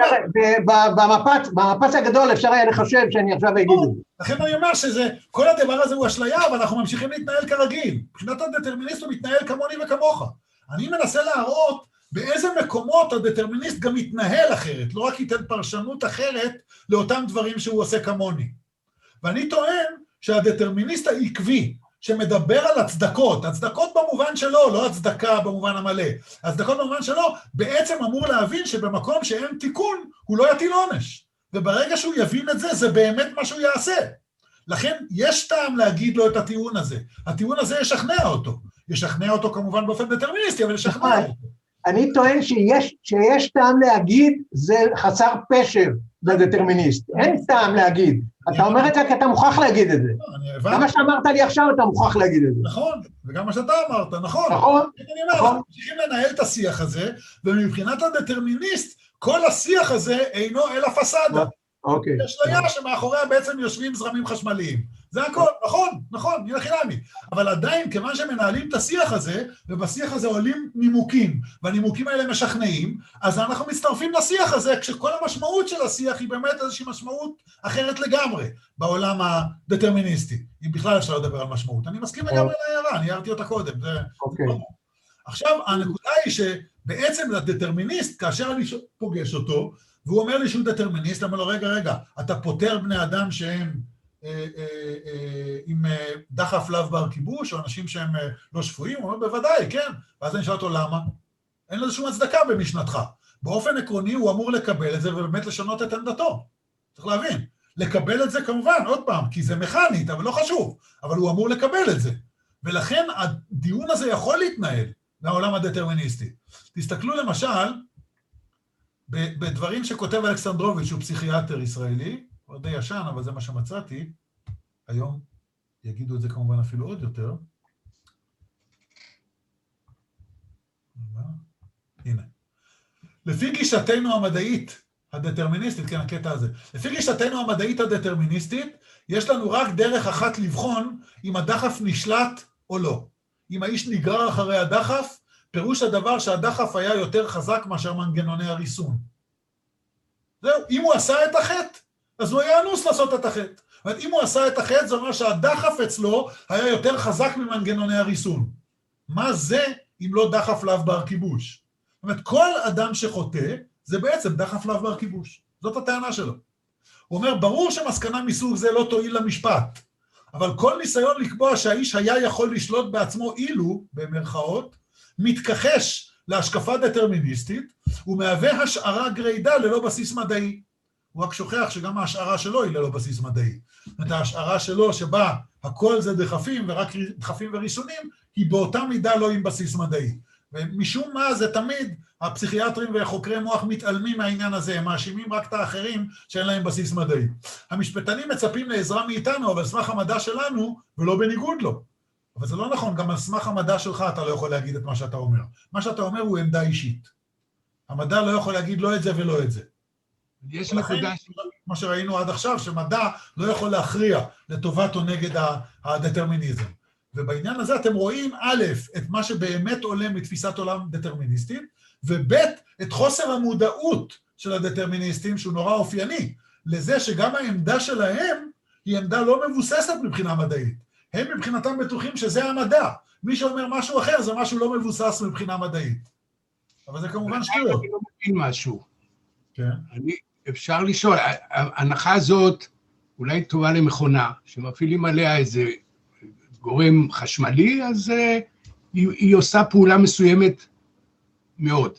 במפץ הגדול אפשר היה לחשב שאני עכשיו אגיד את זה. לכן אני אומר שזה, כל הדבר הזה הוא אשליה, אבל אנחנו ממשיכים להתנהל כרגיל. מבחינת הדטרמיניסט הוא מתנהל כמוני וכמוך. אני מנסה להראות באיזה מקומות הדטרמיניסט גם מתנהל אחרת, לא רק ייתן פרשנות אחרת לאותם דברים שהוא עושה כמוני. ואני טוען שהדטרמיניסט העקבי, שמדבר על הצדקות, הצדקות במובן שלו, לא הצדקה במובן המלא, הצדקות במובן שלו, בעצם אמור להבין שבמקום שאין תיקון, הוא לא יטיל עונש. וברגע שהוא יבין את זה, זה באמת מה שהוא יעשה. לכן יש טעם להגיד לו את הטיעון הזה. הטיעון הזה ישכנע אותו. ישכנע אותו כמובן באופן דטרמיניסטי, אבל ישכנע אותו. אני טוען שיש, שיש טעם להגיד, זה חסר פשר לדטרמיניסט. אין טעם להגיד. אתה אומר את זה כי אתה מוכרח להגיד את זה. גם מה שאמרת לי עכשיו, אתה מוכרח להגיד את זה. נכון, וגם מה שאתה אמרת, נכון. נכון. אני אומר, אנחנו צריכים לנהל את השיח הזה, ומבחינת הדטרמיניסט, כל השיח הזה אינו אלא פסאדה. אוקיי. אשליה שמאחוריה בעצם יושבים זרמים חשמליים. זה הכל, נכון, נכון, נראה חינמי. אבל עדיין, כיוון שמנהלים את השיח הזה, ובשיח הזה עולים נימוקים, והנימוקים האלה משכנעים, אז אנחנו מצטרפים לשיח הזה, כשכל המשמעות של השיח היא באמת איזושהי משמעות אחרת לגמרי, בעולם הדטרמיניסטי. אם בכלל אפשר לדבר על משמעות. אני מסכים לגמרי להערה, אני הערתי אותה קודם. זה... אוקיי. עכשיו, הנקודה היא שבעצם לדטרמיניסט, כאשר אני פוגש אותו, והוא אומר לי שהוא דטרמיניסט, אני אומר לו, רגע, רגע, אתה פותר בני אדם שהם אה, אה, אה, עם אה, דחף לאו בר כיבוש, או אנשים שהם אה, לא שפויים? הוא אומר, בוודאי, כן. ואז אני אשאל אותו, למה? אין לזה שום הצדקה במשנתך. באופן עקרוני הוא אמור לקבל את זה, ובאמת לשנות את עמדתו. צריך להבין. לקבל את זה כמובן, עוד פעם, כי זה מכנית, אבל לא חשוב. אבל הוא אמור לקבל את זה. ולכן הדיון הזה יכול להתנהל מהעולם הדטרמיניסטי. תסתכלו למשל, בדברים שכותב אלכסנדרוביץ', שהוא פסיכיאטר ישראלי, הוא די ישן, אבל זה מה שמצאתי, היום יגידו את זה כמובן אפילו עוד יותר. הנה. לפי גישתנו המדעית הדטרמיניסטית, כן, הקטע הזה, לפי גישתנו המדעית הדטרמיניסטית, יש לנו רק דרך אחת לבחון אם הדחף נשלט או לא. אם האיש נגרר אחרי הדחף, פירוש הדבר שהדחף היה יותר חזק מאשר מנגנוני הריסון. זהו, אם הוא עשה את החטא, אז הוא היה אנוס לעשות את החטא. אבל אם הוא עשה את החטא, זה אומר שהדחף אצלו היה יותר חזק ממנגנוני הריסון. מה זה אם לא דחף לאו בר כיבוש? זאת אומרת, כל אדם שחוטא, זה בעצם דחף לאו בר כיבוש. זאת הטענה שלו. הוא אומר, ברור שמסקנה מסוג זה לא תועיל למשפט, אבל כל ניסיון לקבוע שהאיש היה יכול לשלוט בעצמו אילו, במרכאות, מתכחש להשקפה דטרמיניסטית, ומהווה השערה גרידא ללא בסיס מדעי. הוא רק שוכח שגם ההשערה שלו היא ללא בסיס מדעי. את ההשערה שלו שבה הכל זה דחפים ורק דחפים וריסונים, היא באותה מידה לא עם בסיס מדעי. ומשום מה זה תמיד, הפסיכיאטרים וחוקרי מוח מתעלמים מהעניין הזה, הם מאשימים רק את האחרים שאין להם בסיס מדעי. המשפטנים מצפים לעזרה מאיתנו, אבל סמך המדע שלנו, ולא בניגוד לו. אבל זה לא נכון, גם על סמך המדע שלך אתה לא יכול להגיד את מה שאתה אומר. מה שאתה אומר הוא עמדה אישית. המדע לא יכול להגיד לא את זה ולא את זה. יש נקודה... מה שראינו עד עכשיו, שמדע לא יכול להכריע לטובת או נגד הדטרמיניזם. ובעניין הזה אתם רואים א', את מה שבאמת עולה מתפיסת עולם דטרמיניסטית, וב', את חוסר המודעות של הדטרמיניסטים, שהוא נורא אופייני, לזה שגם העמדה שלהם היא עמדה לא מבוססת מבחינה מדעית. הם מבחינתם בטוחים שזה המדע. מי שאומר משהו אחר זה משהו לא מבוסס מבחינה מדעית. אבל זה כמובן שטויות. אני לא מבין משהו. כן. אני, אפשר לשאול, ההנחה הזאת אולי טובה למכונה, שמפעילים עליה איזה גורם חשמלי, אז uh, היא, היא עושה פעולה מסוימת מאוד.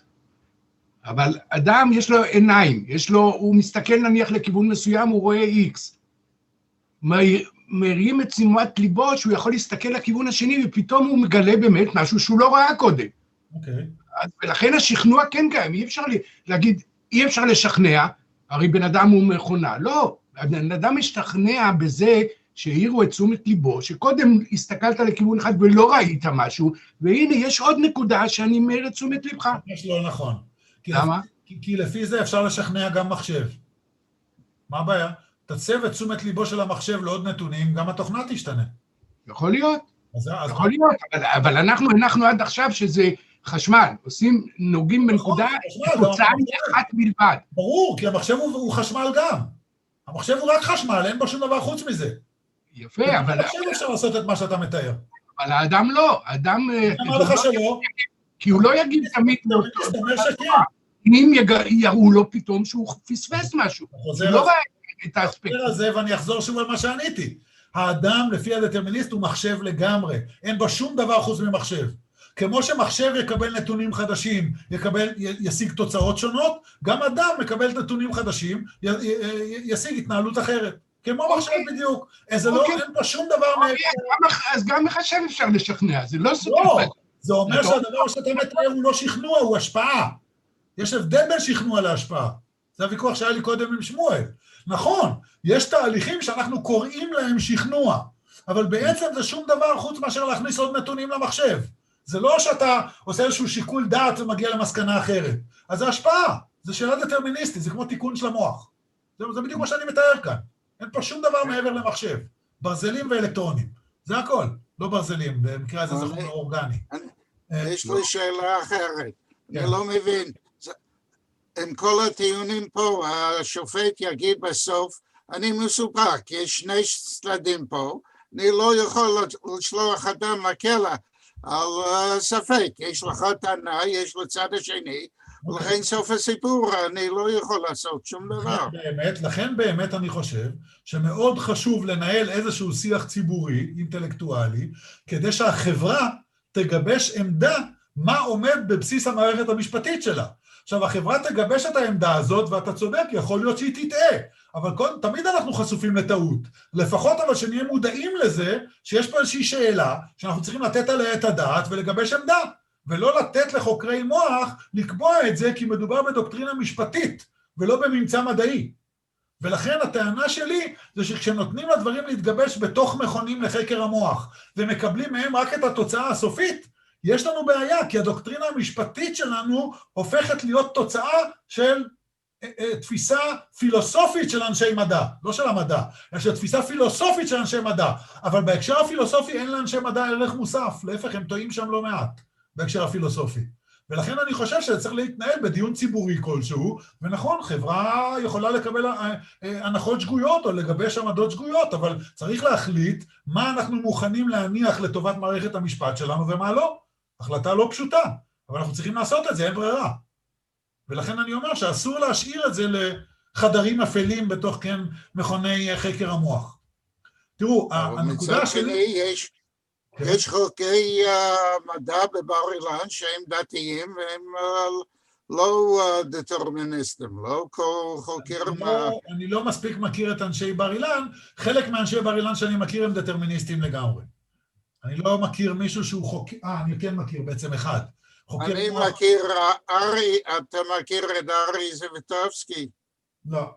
אבל אדם יש לו עיניים, יש לו, הוא מסתכל נניח לכיוון מסוים, הוא רואה איקס. מרים את תשומת ליבו שהוא יכול להסתכל לכיוון השני, ופתאום הוא מגלה באמת משהו שהוא לא ראה קודם. אוקיי. אז, ולכן השכנוע כן קיים, אי אפשר להגיד, אי אפשר לשכנע, הרי בן אדם הוא מכונה. לא, בן אדם משתכנע בזה שהעירו את תשומת ליבו, שקודם הסתכלת לכיוון אחד ולא ראית משהו, והנה יש עוד נקודה שאני מעיר את תשומת ליבך. יש לא נכון. למה? כי, כי לפי זה אפשר לשכנע גם מחשב. מה הבעיה? תצב את תשומת ליבו של המחשב לעוד נתונים, גם התוכנה תשתנה. יכול להיות, אז, אז יכול להיות, אבל, אבל אנחנו הנחנו עד עכשיו שזה חשמל, עושים, נוגעים בנקודה, התוצאה היא אחת בלבד. ברור, כי המחשב הוא, הוא חשמל גם. המחשב הוא רק חשמל, אין בו שום דבר חוץ מזה. יפה, אבל... המחשב אפשר לעשות את מה שאתה מתאר. אבל האדם לא, האדם... אמר לך שלא. כי הוא לא יגיד תמיד לאותו. זאת אומרת שכן. אם יראו לו פתאום שהוא פספס משהו. הוא לא ראה את האספקט. אני הזה ואני אחזור שוב על מה שעניתי. האדם, לפי הדטרמיניסט, הוא מחשב לגמרי. אין בו שום דבר חוץ ממחשב. כמו שמחשב יקבל נתונים חדשים, יקבל, ישיג תוצאות שונות, גם אדם מקבל נתונים חדשים, י, י, ישיג התנהלות אחרת. כמו מחשב בדיוק. זה לא, אין פה שום דבר... אז גם מחשב אפשר לשכנע, זה לא סוג... לא, זה אומר שהדבר שאתה מתאר הוא לא שכנוע, הוא השפעה. יש הבדל בין שכנוע להשפעה. זה הוויכוח שהיה לי קודם עם שמואל. נכון, יש תהליכים שאנחנו קוראים להם שכנוע, אבל בעצם זה שום דבר חוץ מאשר להכניס עוד נתונים למחשב. זה לא שאתה עושה איזשהו שיקול דעת ומגיע למסקנה אחרת. אז זה השפעה, זה שאלה דטרמיניסטית, זה כמו תיקון של המוח. זה, זה בדיוק מה שאני מתאר כאן. אין פה שום דבר מעבר למחשב. ברזלים ואלקטרונים. זה הכל. לא ברזלים, במקרה הזה זה חומר אורגני. יש לי שאלה אחרת. אני לא מבין. עם כל הטיעונים פה, השופט יגיד בסוף, אני מסופק, יש שני צדדים פה, אני לא יכול לשלוח אדם לכלא על ספק, יש לך טענה, יש לצד השני, ולכן סוף הסיפור, אני לא יכול לעשות שום דבר. באמת, לכן באמת אני חושב שמאוד חשוב לנהל איזשהו שיח ציבורי, אינטלקטואלי, כדי שהחברה תגבש עמדה מה עומד בבסיס המערכת המשפטית שלה. עכשיו, החברה תגבש את העמדה הזאת, ואתה צודק, יכול להיות שהיא תטעה, אבל כל, תמיד אנחנו חשופים לטעות. לפחות אבל שנהיה מודעים לזה, שיש פה איזושהי שאלה, שאנחנו צריכים לתת עליה את הדעת ולגבש עמדה, ולא לתת לחוקרי מוח לקבוע את זה, כי מדובר בדוקטרינה משפטית, ולא בממצא מדעי. ולכן הטענה שלי, זה שכשנותנים לדברים להתגבש בתוך מכונים לחקר המוח, ומקבלים מהם רק את התוצאה הסופית, יש לנו בעיה, כי הדוקטרינה המשפטית שלנו הופכת להיות תוצאה של תפיסה פילוסופית של אנשי מדע, לא של המדע, אלא של תפיסה פילוסופית של אנשי מדע, אבל בהקשר הפילוסופי אין לאנשי מדע ערך מוסף, להפך הם טועים שם לא מעט, בהקשר הפילוסופי. ולכן אני חושב שזה צריך להתנהל בדיון ציבורי כלשהו, ונכון, חברה יכולה לקבל הנחות שגויות או לגבש עמדות שגויות, אבל צריך להחליט מה אנחנו מוכנים להניח לטובת מערכת המשפט שלנו ומה לא. החלטה לא פשוטה, אבל אנחנו צריכים לעשות את זה, אין ברירה. ולכן אני אומר שאסור להשאיר את זה לחדרים אפלים בתוך כן מכוני חקר המוח. תראו, הנקודה שלי... יש, יש חוקי מדע בבר אילן שהם דתיים והם לא דטרמיניסטים, לא כל חוקר... אני לא, אני לא מספיק מכיר את אנשי בר אילן, חלק מהאנשי בר אילן שאני מכיר הם דטרמיניסטים לגמרי. אני לא מכיר מישהו שהוא חוקר... אה, אני כן מכיר בעצם אחד. אני מכיר, ארי, אתה מכיר את ארי זוויטובסקי? לא.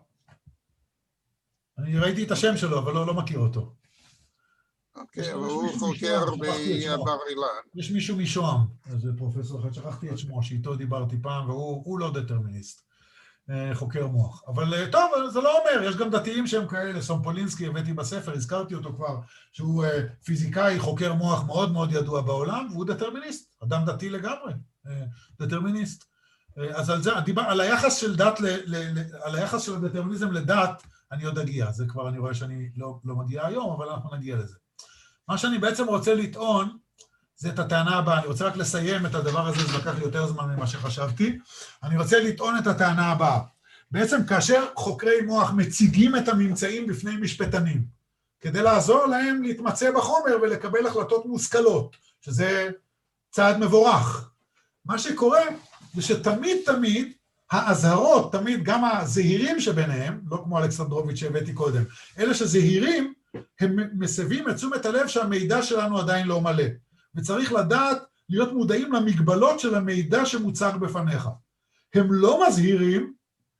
אני ראיתי את השם שלו, אבל לא, לא מכיר אותו. אוקיי, הוא חוקר בבר אילן. יש מישהו משוהם, זה פרופסור אחד, שכחתי את שמו, שאיתו דיברתי פעם, והוא לא דטרמיניסט, חוקר מוח. אבל טוב, זה לא אומר, יש גם דתיים שהם כאלה, סומפולינסקי הבאתי בספר, הזכרתי אותו כבר, שהוא פיזיקאי, חוקר מוח מאוד מאוד ידוע בעולם, והוא דטרמיניסט, אדם דתי לגמרי, דטרמיניסט. אז על זה, דיבר, על היחס של דת, ל, ל, ל, על היחס של הדטרמיניזם לדת, אני עוד אגיע, זה כבר אני רואה שאני לא, לא מגיע היום, אבל אנחנו נגיע לזה. מה שאני בעצם רוצה לטעון, זה את הטענה הבאה, אני רוצה רק לסיים את הדבר הזה, זה לקח לי יותר זמן ממה שחשבתי, אני רוצה לטעון את הטענה הבאה. בעצם כאשר חוקרי מוח מציגים את הממצאים בפני משפטנים, כדי לעזור להם להתמצא בחומר ולקבל החלטות מושכלות, שזה צעד מבורך. מה שקורה זה שתמיד תמיד האזהרות, תמיד גם הזהירים שביניהם, לא כמו אלכסנדרוביץ' שהבאתי קודם, אלה שזהירים, הם מסבים את תשומת הלב שהמידע שלנו עדיין לא מלא. וצריך לדעת להיות מודעים למגבלות של המידע שמוצג בפניך. הם לא מזהירים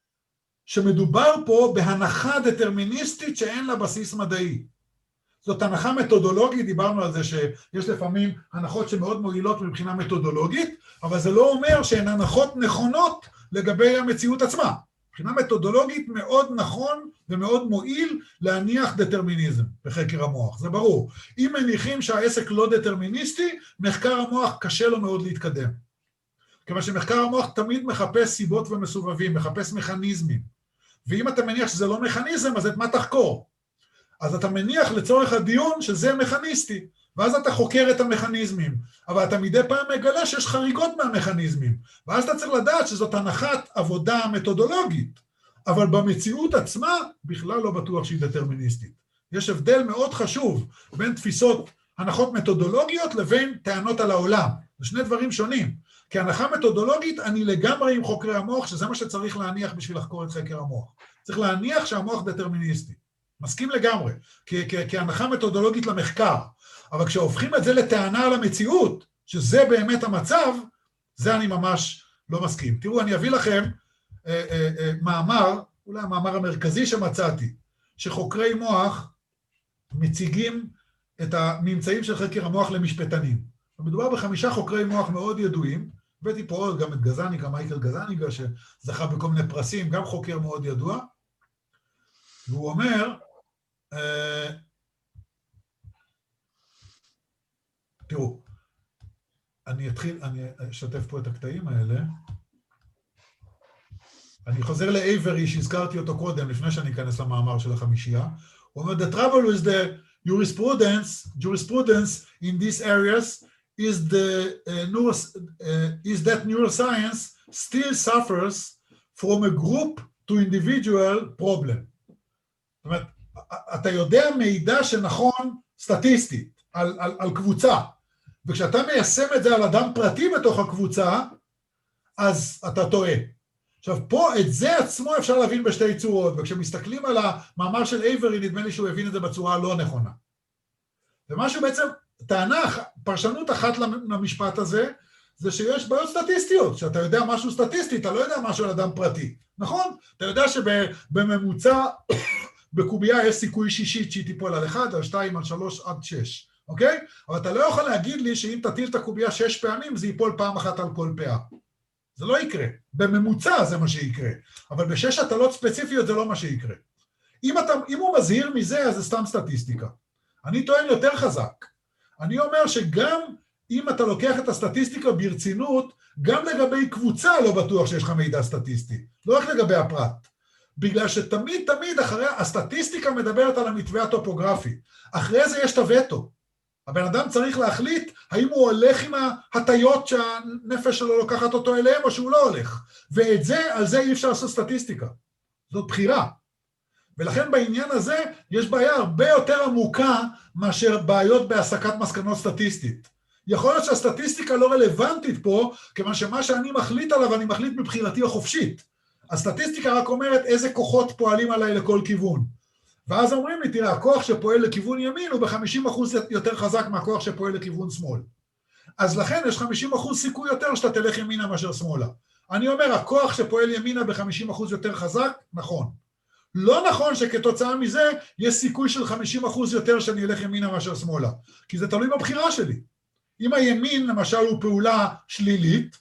שמדובר פה בהנחה דטרמיניסטית שאין לה בסיס מדעי. זאת הנחה מתודולוגית, דיברנו על זה שיש לפעמים הנחות שמאוד מועילות מבחינה מתודולוגית, אבל זה לא אומר שהן הנחות נכונות לגבי המציאות עצמה. מבחינה מתודולוגית מאוד נכון ומאוד מועיל להניח דטרמיניזם בחקר המוח, זה ברור. אם מניחים שהעסק לא דטרמיניסטי, מחקר המוח קשה לו מאוד להתקדם. כיוון שמחקר המוח תמיד מחפש סיבות ומסובבים, מחפש מכניזמים. ואם אתה מניח שזה לא מכניזם, אז את מה תחקור? אז אתה מניח לצורך הדיון שזה מכניסטי, ואז אתה חוקר את המכניזמים, אבל אתה מדי פעם מגלה שיש חריגות מהמכניזמים, ואז אתה צריך לדעת שזאת הנחת עבודה מתודולוגית, אבל במציאות עצמה בכלל לא בטוח שהיא דטרמיניסטית. יש הבדל מאוד חשוב בין תפיסות הנחות מתודולוגיות לבין טענות על העולם. זה שני דברים שונים. כי הנחה מתודולוגית אני לגמרי עם חוקרי המוח, שזה מה שצריך להניח בשביל לחקור את חקר המוח. צריך להניח שהמוח דטרמיניסטי. מסכים לגמרי, כהנחה מתודולוגית למחקר. אבל כשהופכים את זה לטענה על המציאות, שזה באמת המצב, זה אני ממש לא מסכים. תראו, אני אביא לכם אה, אה, אה, מאמר, אולי המאמר המרכזי שמצאתי, שחוקרי מוח מציגים את הממצאים של חקר המוח למשפטנים. מדובר בחמישה חוקרי מוח מאוד ידועים, הבאתי פה גם את גזניגה, מייקל גזניגה, שזכה בכל מיני פרסים, גם חוקר מאוד ידוע, והוא אומר, תראו, אני אתחיל, אני אשתף פה את הקטעים האלה. אני חוזר לאייברי שהזכרתי אותו קודם, לפני שאני אכנס למאמר של החמישייה. הוא אומר, the trouble with the jurisprudence, jurisprudence in these areas is, the, uh, neuro, uh, is that neuroscience still suffers from a group to individual problem. זאת אומרת, אתה יודע מידע שנכון סטטיסטית על, על, על קבוצה, וכשאתה מיישם את זה על אדם פרטי בתוך הקבוצה, אז אתה טועה. עכשיו, פה את זה עצמו אפשר להבין בשתי צורות, וכשמסתכלים על המאמר של אייברי, נדמה לי שהוא הבין את זה בצורה הלא נכונה. ומשהו בעצם, טענה, פרשנות אחת למשפט הזה, זה שיש בעיות סטטיסטיות, שאתה יודע משהו סטטיסטי, אתה לא יודע משהו על אדם פרטי, נכון? אתה יודע שבממוצע, בקובייה יש סיכוי שישית שהיא תיפול על אחד, על שתיים, על שלוש, עד שש, אוקיי? אבל אתה לא יכול להגיד לי שאם תטיל את הקובייה שש פעמים, זה ייפול פעם אחת על כל פאה. זה לא יקרה. בממוצע זה מה שיקרה. אבל בשש הטלות ספציפיות זה לא מה שיקרה. אם, אתה, אם הוא מזהיר מזה, אז זה סתם סטטיסטיקה. אני טוען יותר חזק. אני אומר שגם אם אתה לוקח את הסטטיסטיקה ברצינות, גם לגבי קבוצה לא בטוח שיש לך מידע סטטיסטי. לא רק לגבי הפרט. בגלל שתמיד תמיד אחרי, הסטטיסטיקה מדברת על המתווה הטופוגרפי. אחרי זה יש את הווטו. הבן אדם צריך להחליט האם הוא הולך עם ההטיות שהנפש שלו לוקחת אותו אליהם או שהוא לא הולך. ואת זה, על זה אי אפשר לעשות סטטיסטיקה. זאת בחירה. ולכן בעניין הזה יש בעיה הרבה יותר עמוקה מאשר בעיות בהסקת מסקנות סטטיסטית. יכול להיות שהסטטיסטיקה לא רלוונטית פה, כיוון שמה שאני מחליט עליו, אני מחליט מבחירתי החופשית. הסטטיסטיקה רק אומרת איזה כוחות פועלים עליי לכל כיוון. ואז אומרים לי, תראה, הכוח שפועל לכיוון ימין הוא ב-חמישים אחוז יותר חזק מהכוח שפועל לכיוון שמאל. אז לכן יש חמישים אחוז סיכוי יותר שאתה תלך ימינה מאשר שמאלה. אני אומר, הכוח שפועל ימינה ב-חמישים אחוז יותר חזק, נכון. לא נכון שכתוצאה מזה יש סיכוי של חמישים אחוז יותר שאני אלך ימינה מאשר שמאלה. כי זה תלוי בבחירה שלי. אם הימין למשל הוא פעולה שלילית,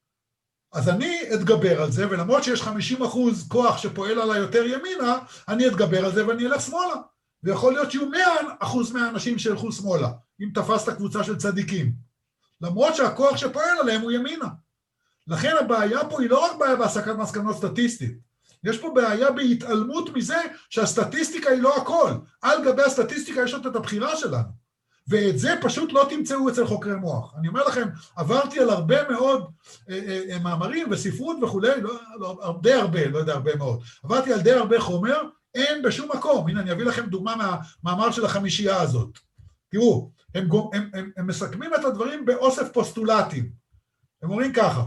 אז אני אתגבר על זה, ולמרות שיש חמישים אחוז כוח שפועל עליי יותר ימינה, אני אתגבר על זה ואני אלך שמאלה. ויכול להיות שיהיו מאה אחוז מהאנשים שילכו שמאלה, אם תפסת קבוצה של צדיקים. למרות שהכוח שפועל עליהם הוא ימינה. לכן הבעיה פה היא לא רק בעיה בהסקת מסקנות סטטיסטית. יש פה בעיה בהתעלמות מזה שהסטטיסטיקה היא לא הכל. על גבי הסטטיסטיקה יש עוד את הבחירה שלנו. ואת זה פשוט לא תמצאו אצל חוקרי מוח. אני אומר לכם, עברתי על הרבה מאוד אה, אה, מאמרים וספרות וכולי, לא, לא, די הרבה, לא יודע, הרבה מאוד. עברתי על די הרבה חומר, אין בשום מקום. הנה, אני אביא לכם דוגמה מהמאמר של החמישייה הזאת. תראו, הם, הם, הם, הם מסכמים את הדברים באוסף פוסטולטים. הם אומרים ככה,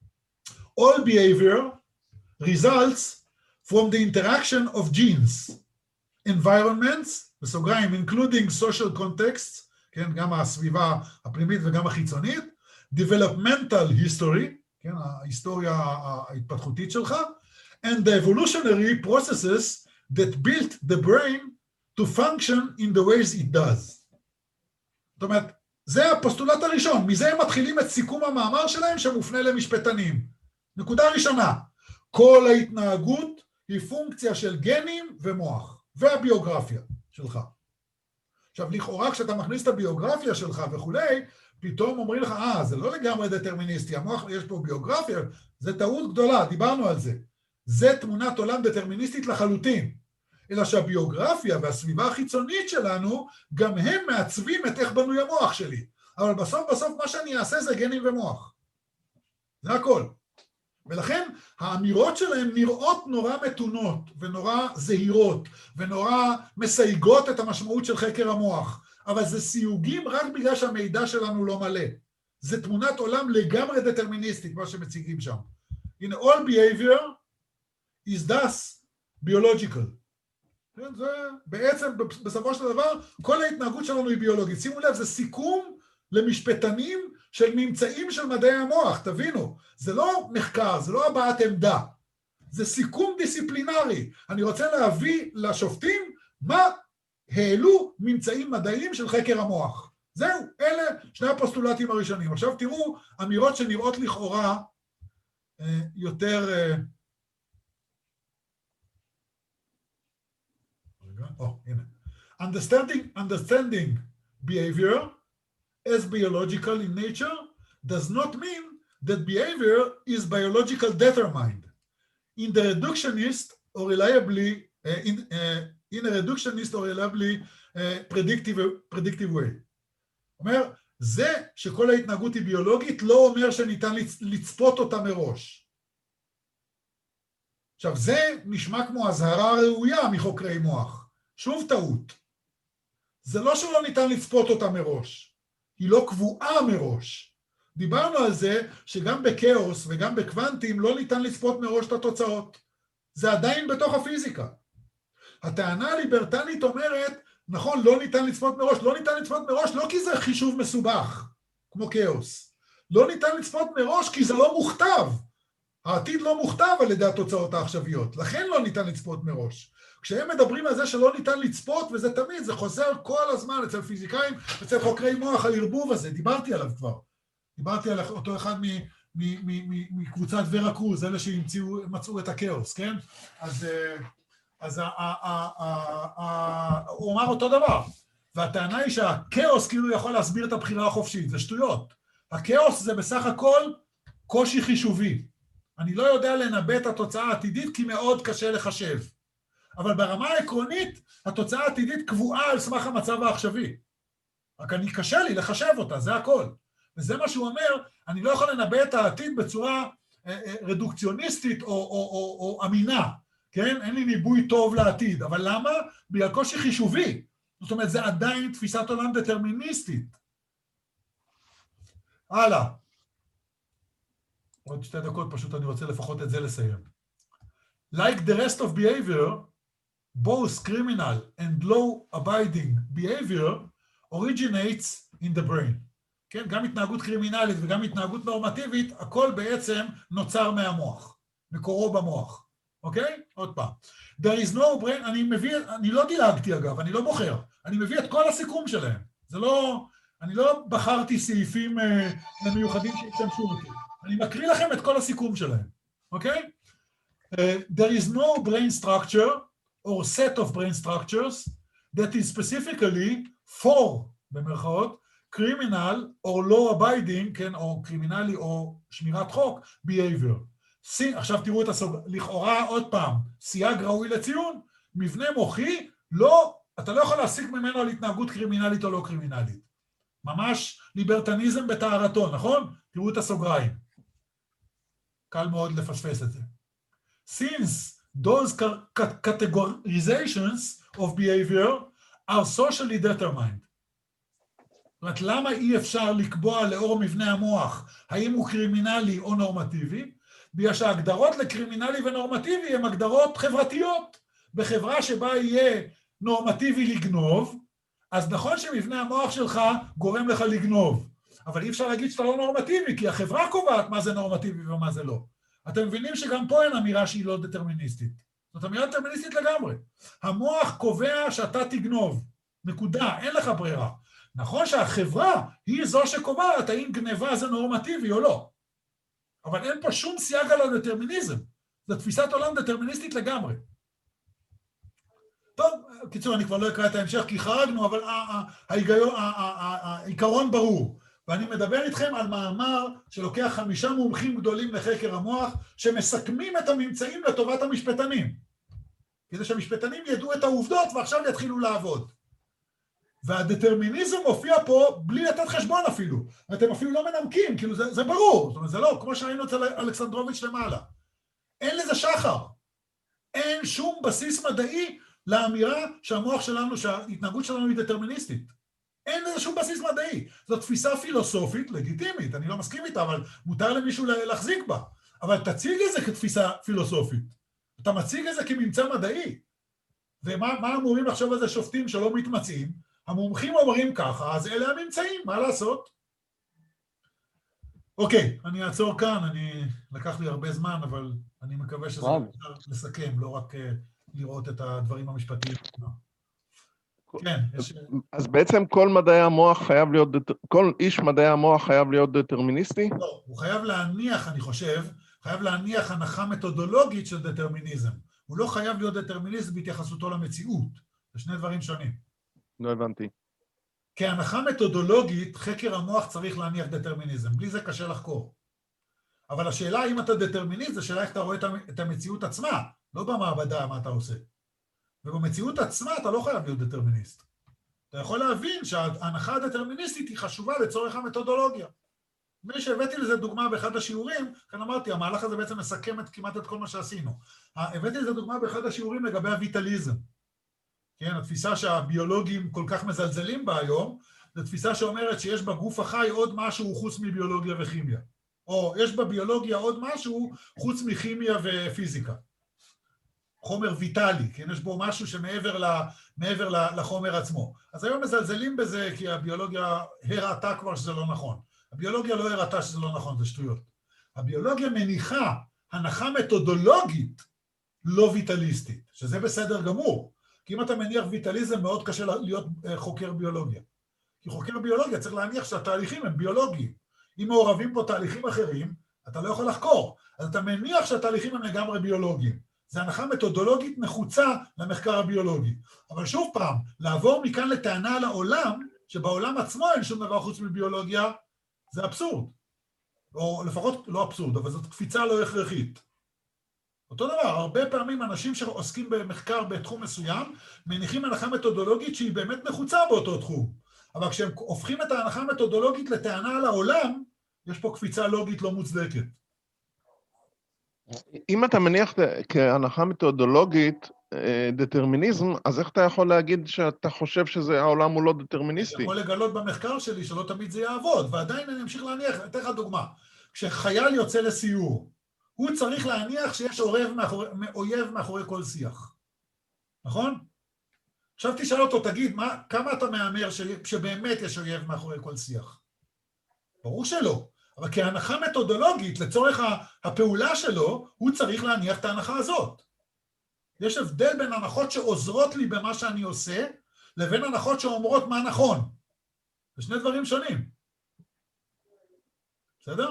All behavior results from the interaction of genes, environments, בסוגריים, including social contexts, כן, גם הסביבה הפנימית וגם החיצונית, developmental history, כן, ההיסטוריה ההתפתחותית שלך, and the evolutionary processes that built the brain to function in the ways it does. זאת אומרת, זה הפוסטולט הראשון, מזה הם מתחילים את סיכום המאמר שלהם שמופנה למשפטנים. נקודה ראשונה, כל ההתנהגות היא פונקציה של גנים ומוח, והביוגרפיה שלך. עכשיו, לכאורה, כשאתה מכניס את הביוגרפיה שלך וכולי, פתאום אומרים לך, אה, זה לא לגמרי דטרמיניסטי, המוח, יש פה ביוגרפיה, זה טעות גדולה, דיברנו על זה. זה תמונת עולם דטרמיניסטית לחלוטין. אלא שהביוגרפיה והסביבה החיצונית שלנו, גם הם מעצבים את איך בנוי המוח שלי. אבל בסוף בסוף מה שאני אעשה זה גנים ומוח. זה הכל. ולכן האמירות שלהם נראות נורא מתונות ונורא זהירות ונורא מסייגות את המשמעות של חקר המוח, אבל זה סיוגים רק בגלל שהמידע שלנו לא מלא. זה תמונת עולם לגמרי דטרמיניסטית, מה שמציגים שם. In all behavior is thus biological. זה בעצם בסופו של דבר כל ההתנהגות שלנו היא ביולוגית. שימו לב, זה סיכום למשפטנים של ממצאים של מדעי המוח, תבינו, זה לא מחקר, זה לא הבעת עמדה, זה סיכום דיסציפלינרי. אני רוצה להביא לשופטים מה העלו ממצאים מדעיים של חקר המוח. זהו, אלה שני הפוסטולטים הראשונים. עכשיו תראו אמירות שנראות לכאורה יותר, או, הנה. Understanding, understanding behavior as biological in nature does not mean that behavior is biological determined. In the reductionist or reliably, uh, in, uh, in a reductionist or reliably uh, predictive, predictive way. אומר, זה שכל ההתנהגות היא ביולוגית לא אומר שניתן לצפות אותה מראש. עכשיו, זה נשמע כמו הזהרה ראויה מחוקרי מוח. שוב טעות. זה לא שלא ניתן לצפות אותה מראש. היא לא קבועה מראש. דיברנו על זה שגם בקאוס וגם בקוונטים לא ניתן לצפות מראש את התוצאות. זה עדיין בתוך הפיזיקה. הטענה הליברטנית אומרת, נכון, לא ניתן לצפות מראש. לא ניתן לצפות מראש לא כי זה חישוב מסובך, כמו קאוס. לא ניתן לצפות מראש כי זה לא מוכתב. העתיד לא מוכתב על ידי התוצאות העכשוויות. לכן לא ניתן לצפות מראש. כשהם מדברים על זה שלא ניתן לצפות, וזה תמיד, זה חוזר כל הזמן אצל פיזיקאים, אצל חוקרי מוח, הערבוב הזה, דיברתי עליו כבר. דיברתי על אותו אחד מקבוצת ורה קרוז, אלה שהמציאו, מצאו את הקאוס, כן? אז, אז הוא אמר אותו דבר. והטענה היא שהקאוס כאילו יכול להסביר את הבחירה החופשית, זה שטויות. הקאוס זה בסך הכל קושי חישובי. אני לא יודע לנבא את התוצאה העתידית כי מאוד קשה לחשב. אבל ברמה העקרונית, התוצאה העתידית קבועה על סמך המצב העכשווי. רק אני קשה לי לחשב אותה, זה הכל. וזה מה שהוא אומר, אני לא יכול לנבא את העתיד בצורה רדוקציוניסטית או, או, או, או אמינה, כן? אין לי ניבוי טוב לעתיד, אבל למה? בגלל קושי חישובי. זאת אומרת, זה עדיין תפיסת עולם דטרמיניסטית. הלאה. עוד שתי דקות, פשוט אני רוצה לפחות את זה לסיים. Like the rest of behavior, both criminal and law-abiding behavior originates in the brain. כן, גם התנהגות קרימינלית וגם התנהגות נורמטיבית, הכל בעצם נוצר מהמוח, מקורו במוח. אוקיי? עוד פעם. There is no brain, אני מביא, אני לא דילגתי אגב, אני לא בוחר, אני מביא את כל הסיכום שלהם. זה לא, אני לא בחרתי סעיפים uh, מיוחדים שהשתמשו אותי. אני מקריא לכם את כל הסיכום שלהם. אוקיי? Uh, there is no brain structure or set of brain structures that is specifically for, במרכאות, criminal or law abiding, כן, או קרימינלי או שמירת חוק, behavior. סי, עכשיו תראו את הסוג, לכאורה עוד פעם, סייג ראוי לציון, מבנה מוחי, לא, אתה לא יכול להסיק ממנו על התנהגות קרימינלית או לא קרימינלית. ממש ליברטניזם בתארתו, נכון? תראו את הסוגריים. קל מאוד לפספס את זה. Since those categorizations of behavior are socially determined. זאת אומרת, למה אי אפשר לקבוע לאור מבנה המוח, האם הוא קרימינלי או נורמטיבי? בגלל שההגדרות לקרימינלי ונורמטיבי הן הגדרות חברתיות. בחברה שבה יהיה נורמטיבי לגנוב, אז נכון שמבנה המוח שלך גורם לך לגנוב, אבל אי אפשר להגיד שאתה לא נורמטיבי, כי החברה קובעת מה זה נורמטיבי ומה זה לא. אתם מבינים שגם פה אין אמירה שהיא לא דטרמיניסטית. זאת אמירה דטרמיניסטית לגמרי. המוח קובע שאתה תגנוב, נקודה, אין לך ברירה. נכון שהחברה היא זו שקובעת האם גניבה זה נורמטיבי או לא. אבל אין פה שום סייג על הדטרמיניזם. זו תפיסת עולם דטרמיניסטית לגמרי. טוב, קיצור, אני כבר לא אקרא את ההמשך כי חרגנו, אבל העיקרון ברור. ואני מדבר איתכם על מאמר שלוקח חמישה מומחים גדולים לחקר המוח, שמסכמים את הממצאים לטובת המשפטנים. כדי שהמשפטנים ידעו את העובדות ועכשיו יתחילו לעבוד. והדטרמיניזם מופיע פה בלי לתת חשבון אפילו. אתם אפילו לא מנמקים, כאילו זה, זה ברור. זאת אומרת, זה לא, כמו שראינו אצל אלכסנדרוביץ' למעלה. אין לזה שחר. אין שום בסיס מדעי לאמירה שהמוח שלנו, שההתנהגות שלנו היא דטרמיניסטית. אין לזה שום בסיס מדעי. זו תפיסה פילוסופית לגיטימית, אני לא מסכים איתה, אבל מותר למישהו להחזיק בה. אבל תציג את זה כתפיסה פילוסופית. אתה מציג את זה כממצא מדעי. ומה מה אמורים לחשוב על זה שופטים שלא מתמצאים? המומחים אומרים ככה, אז אלה הממצאים, מה לעשות? אוקיי, אני אעצור כאן, אני לקח לי הרבה זמן, אבל אני מקווה שזה אפשר לסכם, לא רק לראות את הדברים המשפטיים. כן, יש... אז בעצם כל מדעי המוח חייב להיות, כל איש מדעי המוח חייב להיות דטרמיניסטי? לא, הוא חייב להניח, אני חושב, חייב להניח הנחה מתודולוגית של דטרמיניזם. הוא לא חייב להיות דטרמיניסט בהתייחסותו למציאות. זה שני דברים שונים. לא הבנתי. כהנחה מתודולוגית, חקר המוח צריך להניח דטרמיניזם, בלי זה קשה לחקור. אבל השאלה אם אתה דטרמיניסט, זה שאלה איך אתה רואה את המציאות עצמה, לא במעבדה מה אתה עושה. ובמציאות עצמה אתה לא חייב להיות דטרמיניסט. אתה יכול להבין שההנחה הדטרמיניסטית היא חשובה לצורך המתודולוגיה. מי שהבאתי לזה דוגמה באחד השיעורים, כאן אמרתי, המהלך הזה בעצם מסכם את כמעט את כל מה שעשינו. הבאתי לזה דוגמה באחד השיעורים לגבי הויטליזם. כן, התפיסה שהביולוגים כל כך מזלזלים בה היום, זו תפיסה שאומרת שיש בגוף החי עוד משהו חוץ מביולוגיה וכימיה. או יש בביולוגיה עוד משהו חוץ מכימיה ופיזיקה. חומר ויטלי, כן, יש בו משהו שמעבר ל, מעבר לחומר עצמו. אז היום מזלזלים בזה כי הביולוגיה הראתה כבר שזה לא נכון. הביולוגיה לא הראתה שזה לא נכון, זה שטויות. הביולוגיה מניחה הנחה מתודולוגית לא ויטליסטית, שזה בסדר גמור. כי אם אתה מניח ויטליזם, מאוד קשה להיות חוקר ביולוגיה. כי חוקר ביולוגיה צריך להניח שהתהליכים הם ביולוגיים. אם מעורבים פה תהליכים אחרים, אתה לא יכול לחקור. אז אתה מניח שהתהליכים הם לגמרי ביולוגיים. זו הנחה מתודולוגית נחוצה למחקר הביולוגי. אבל שוב פעם, לעבור מכאן לטענה על העולם, שבעולם עצמו אין שום דבר חוץ מביולוגיה, זה אבסורד. או לפחות לא אבסורד, אבל זאת קפיצה לא הכרחית. אותו דבר, הרבה פעמים אנשים שעוסקים במחקר בתחום מסוים, מניחים הנחה מתודולוגית שהיא באמת נחוצה באותו תחום. אבל כשהם הופכים את ההנחה המתודולוגית לטענה על העולם, יש פה קפיצה לוגית לא מוצדקת. אם אתה מניח כהנחה מתודולוגית דטרמיניזם, אז איך אתה יכול להגיד שאתה חושב שהעולם הוא לא דטרמיניסטי? אני יכול לגלות במחקר שלי שלא תמיד זה יעבוד, ועדיין אני אמשיך להניח, אתן לך דוגמה. כשחייל יוצא לסיור, הוא צריך להניח שיש אויב מאחורי, אויב מאחורי כל שיח. נכון? עכשיו תשאל אותו, תגיד, מה, כמה אתה מאמר שבאמת יש אויב מאחורי כל שיח? ברור שלא. אבל כהנחה מתודולוגית, לצורך הפעולה שלו, הוא צריך להניח את ההנחה הזאת. יש הבדל בין הנחות שעוזרות לי במה שאני עושה, לבין הנחות שאומרות מה נכון. זה שני דברים שונים. בסדר?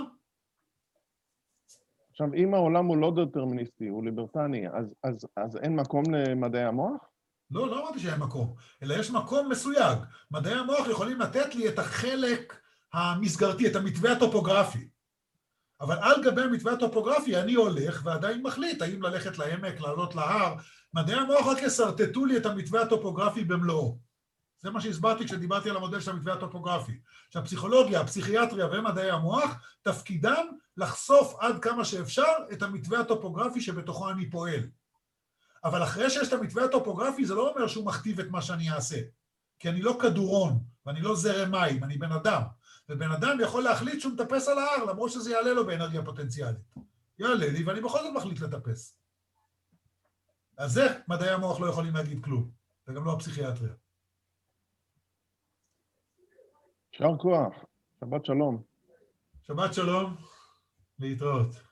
עכשיו, אם העולם הוא לא דטרמיניסטי, הוא ליברטני, אז, אז, אז אין מקום למדעי המוח? לא, לא אמרתי שאין מקום, אלא יש מקום מסויג. מדעי המוח יכולים לתת לי את החלק המסגרתי, את המתווה הטופוגרפי. אבל על גבי המתווה הטופוגרפי אני הולך ועדיין מחליט האם ללכת לעמק, לעלות להר. מדעי המוח רק יסרטטו לי את המתווה הטופוגרפי במלואו. זה מה שהסברתי כשדיברתי על המודל של המתווה הטופוגרפי. שהפסיכולוגיה, הפסיכיאטריה ומדעי המוח, תפקידם לחשוף עד כמה שאפשר את המתווה הטופוגרפי שבתוכו אני פועל. אבל אחרי שיש את המתווה הטופוגרפי, זה לא אומר שהוא מכתיב את מה שאני אעשה. כי אני לא כדורון, ואני לא זרם מים, אני בן אדם. ובן אדם יכול להחליט שהוא מטפס על ההר, למרות שזה יעלה לו באנרגיה פוטנציאלית. יעלה לי, ואני בכל זאת מחליט לטפס. אז זה מדעי המוח לא יכולים להגיד כלום, וגם לא הפסיכיאטריה. יישר כוח, שבת שלום. שבת שלום, להתראות.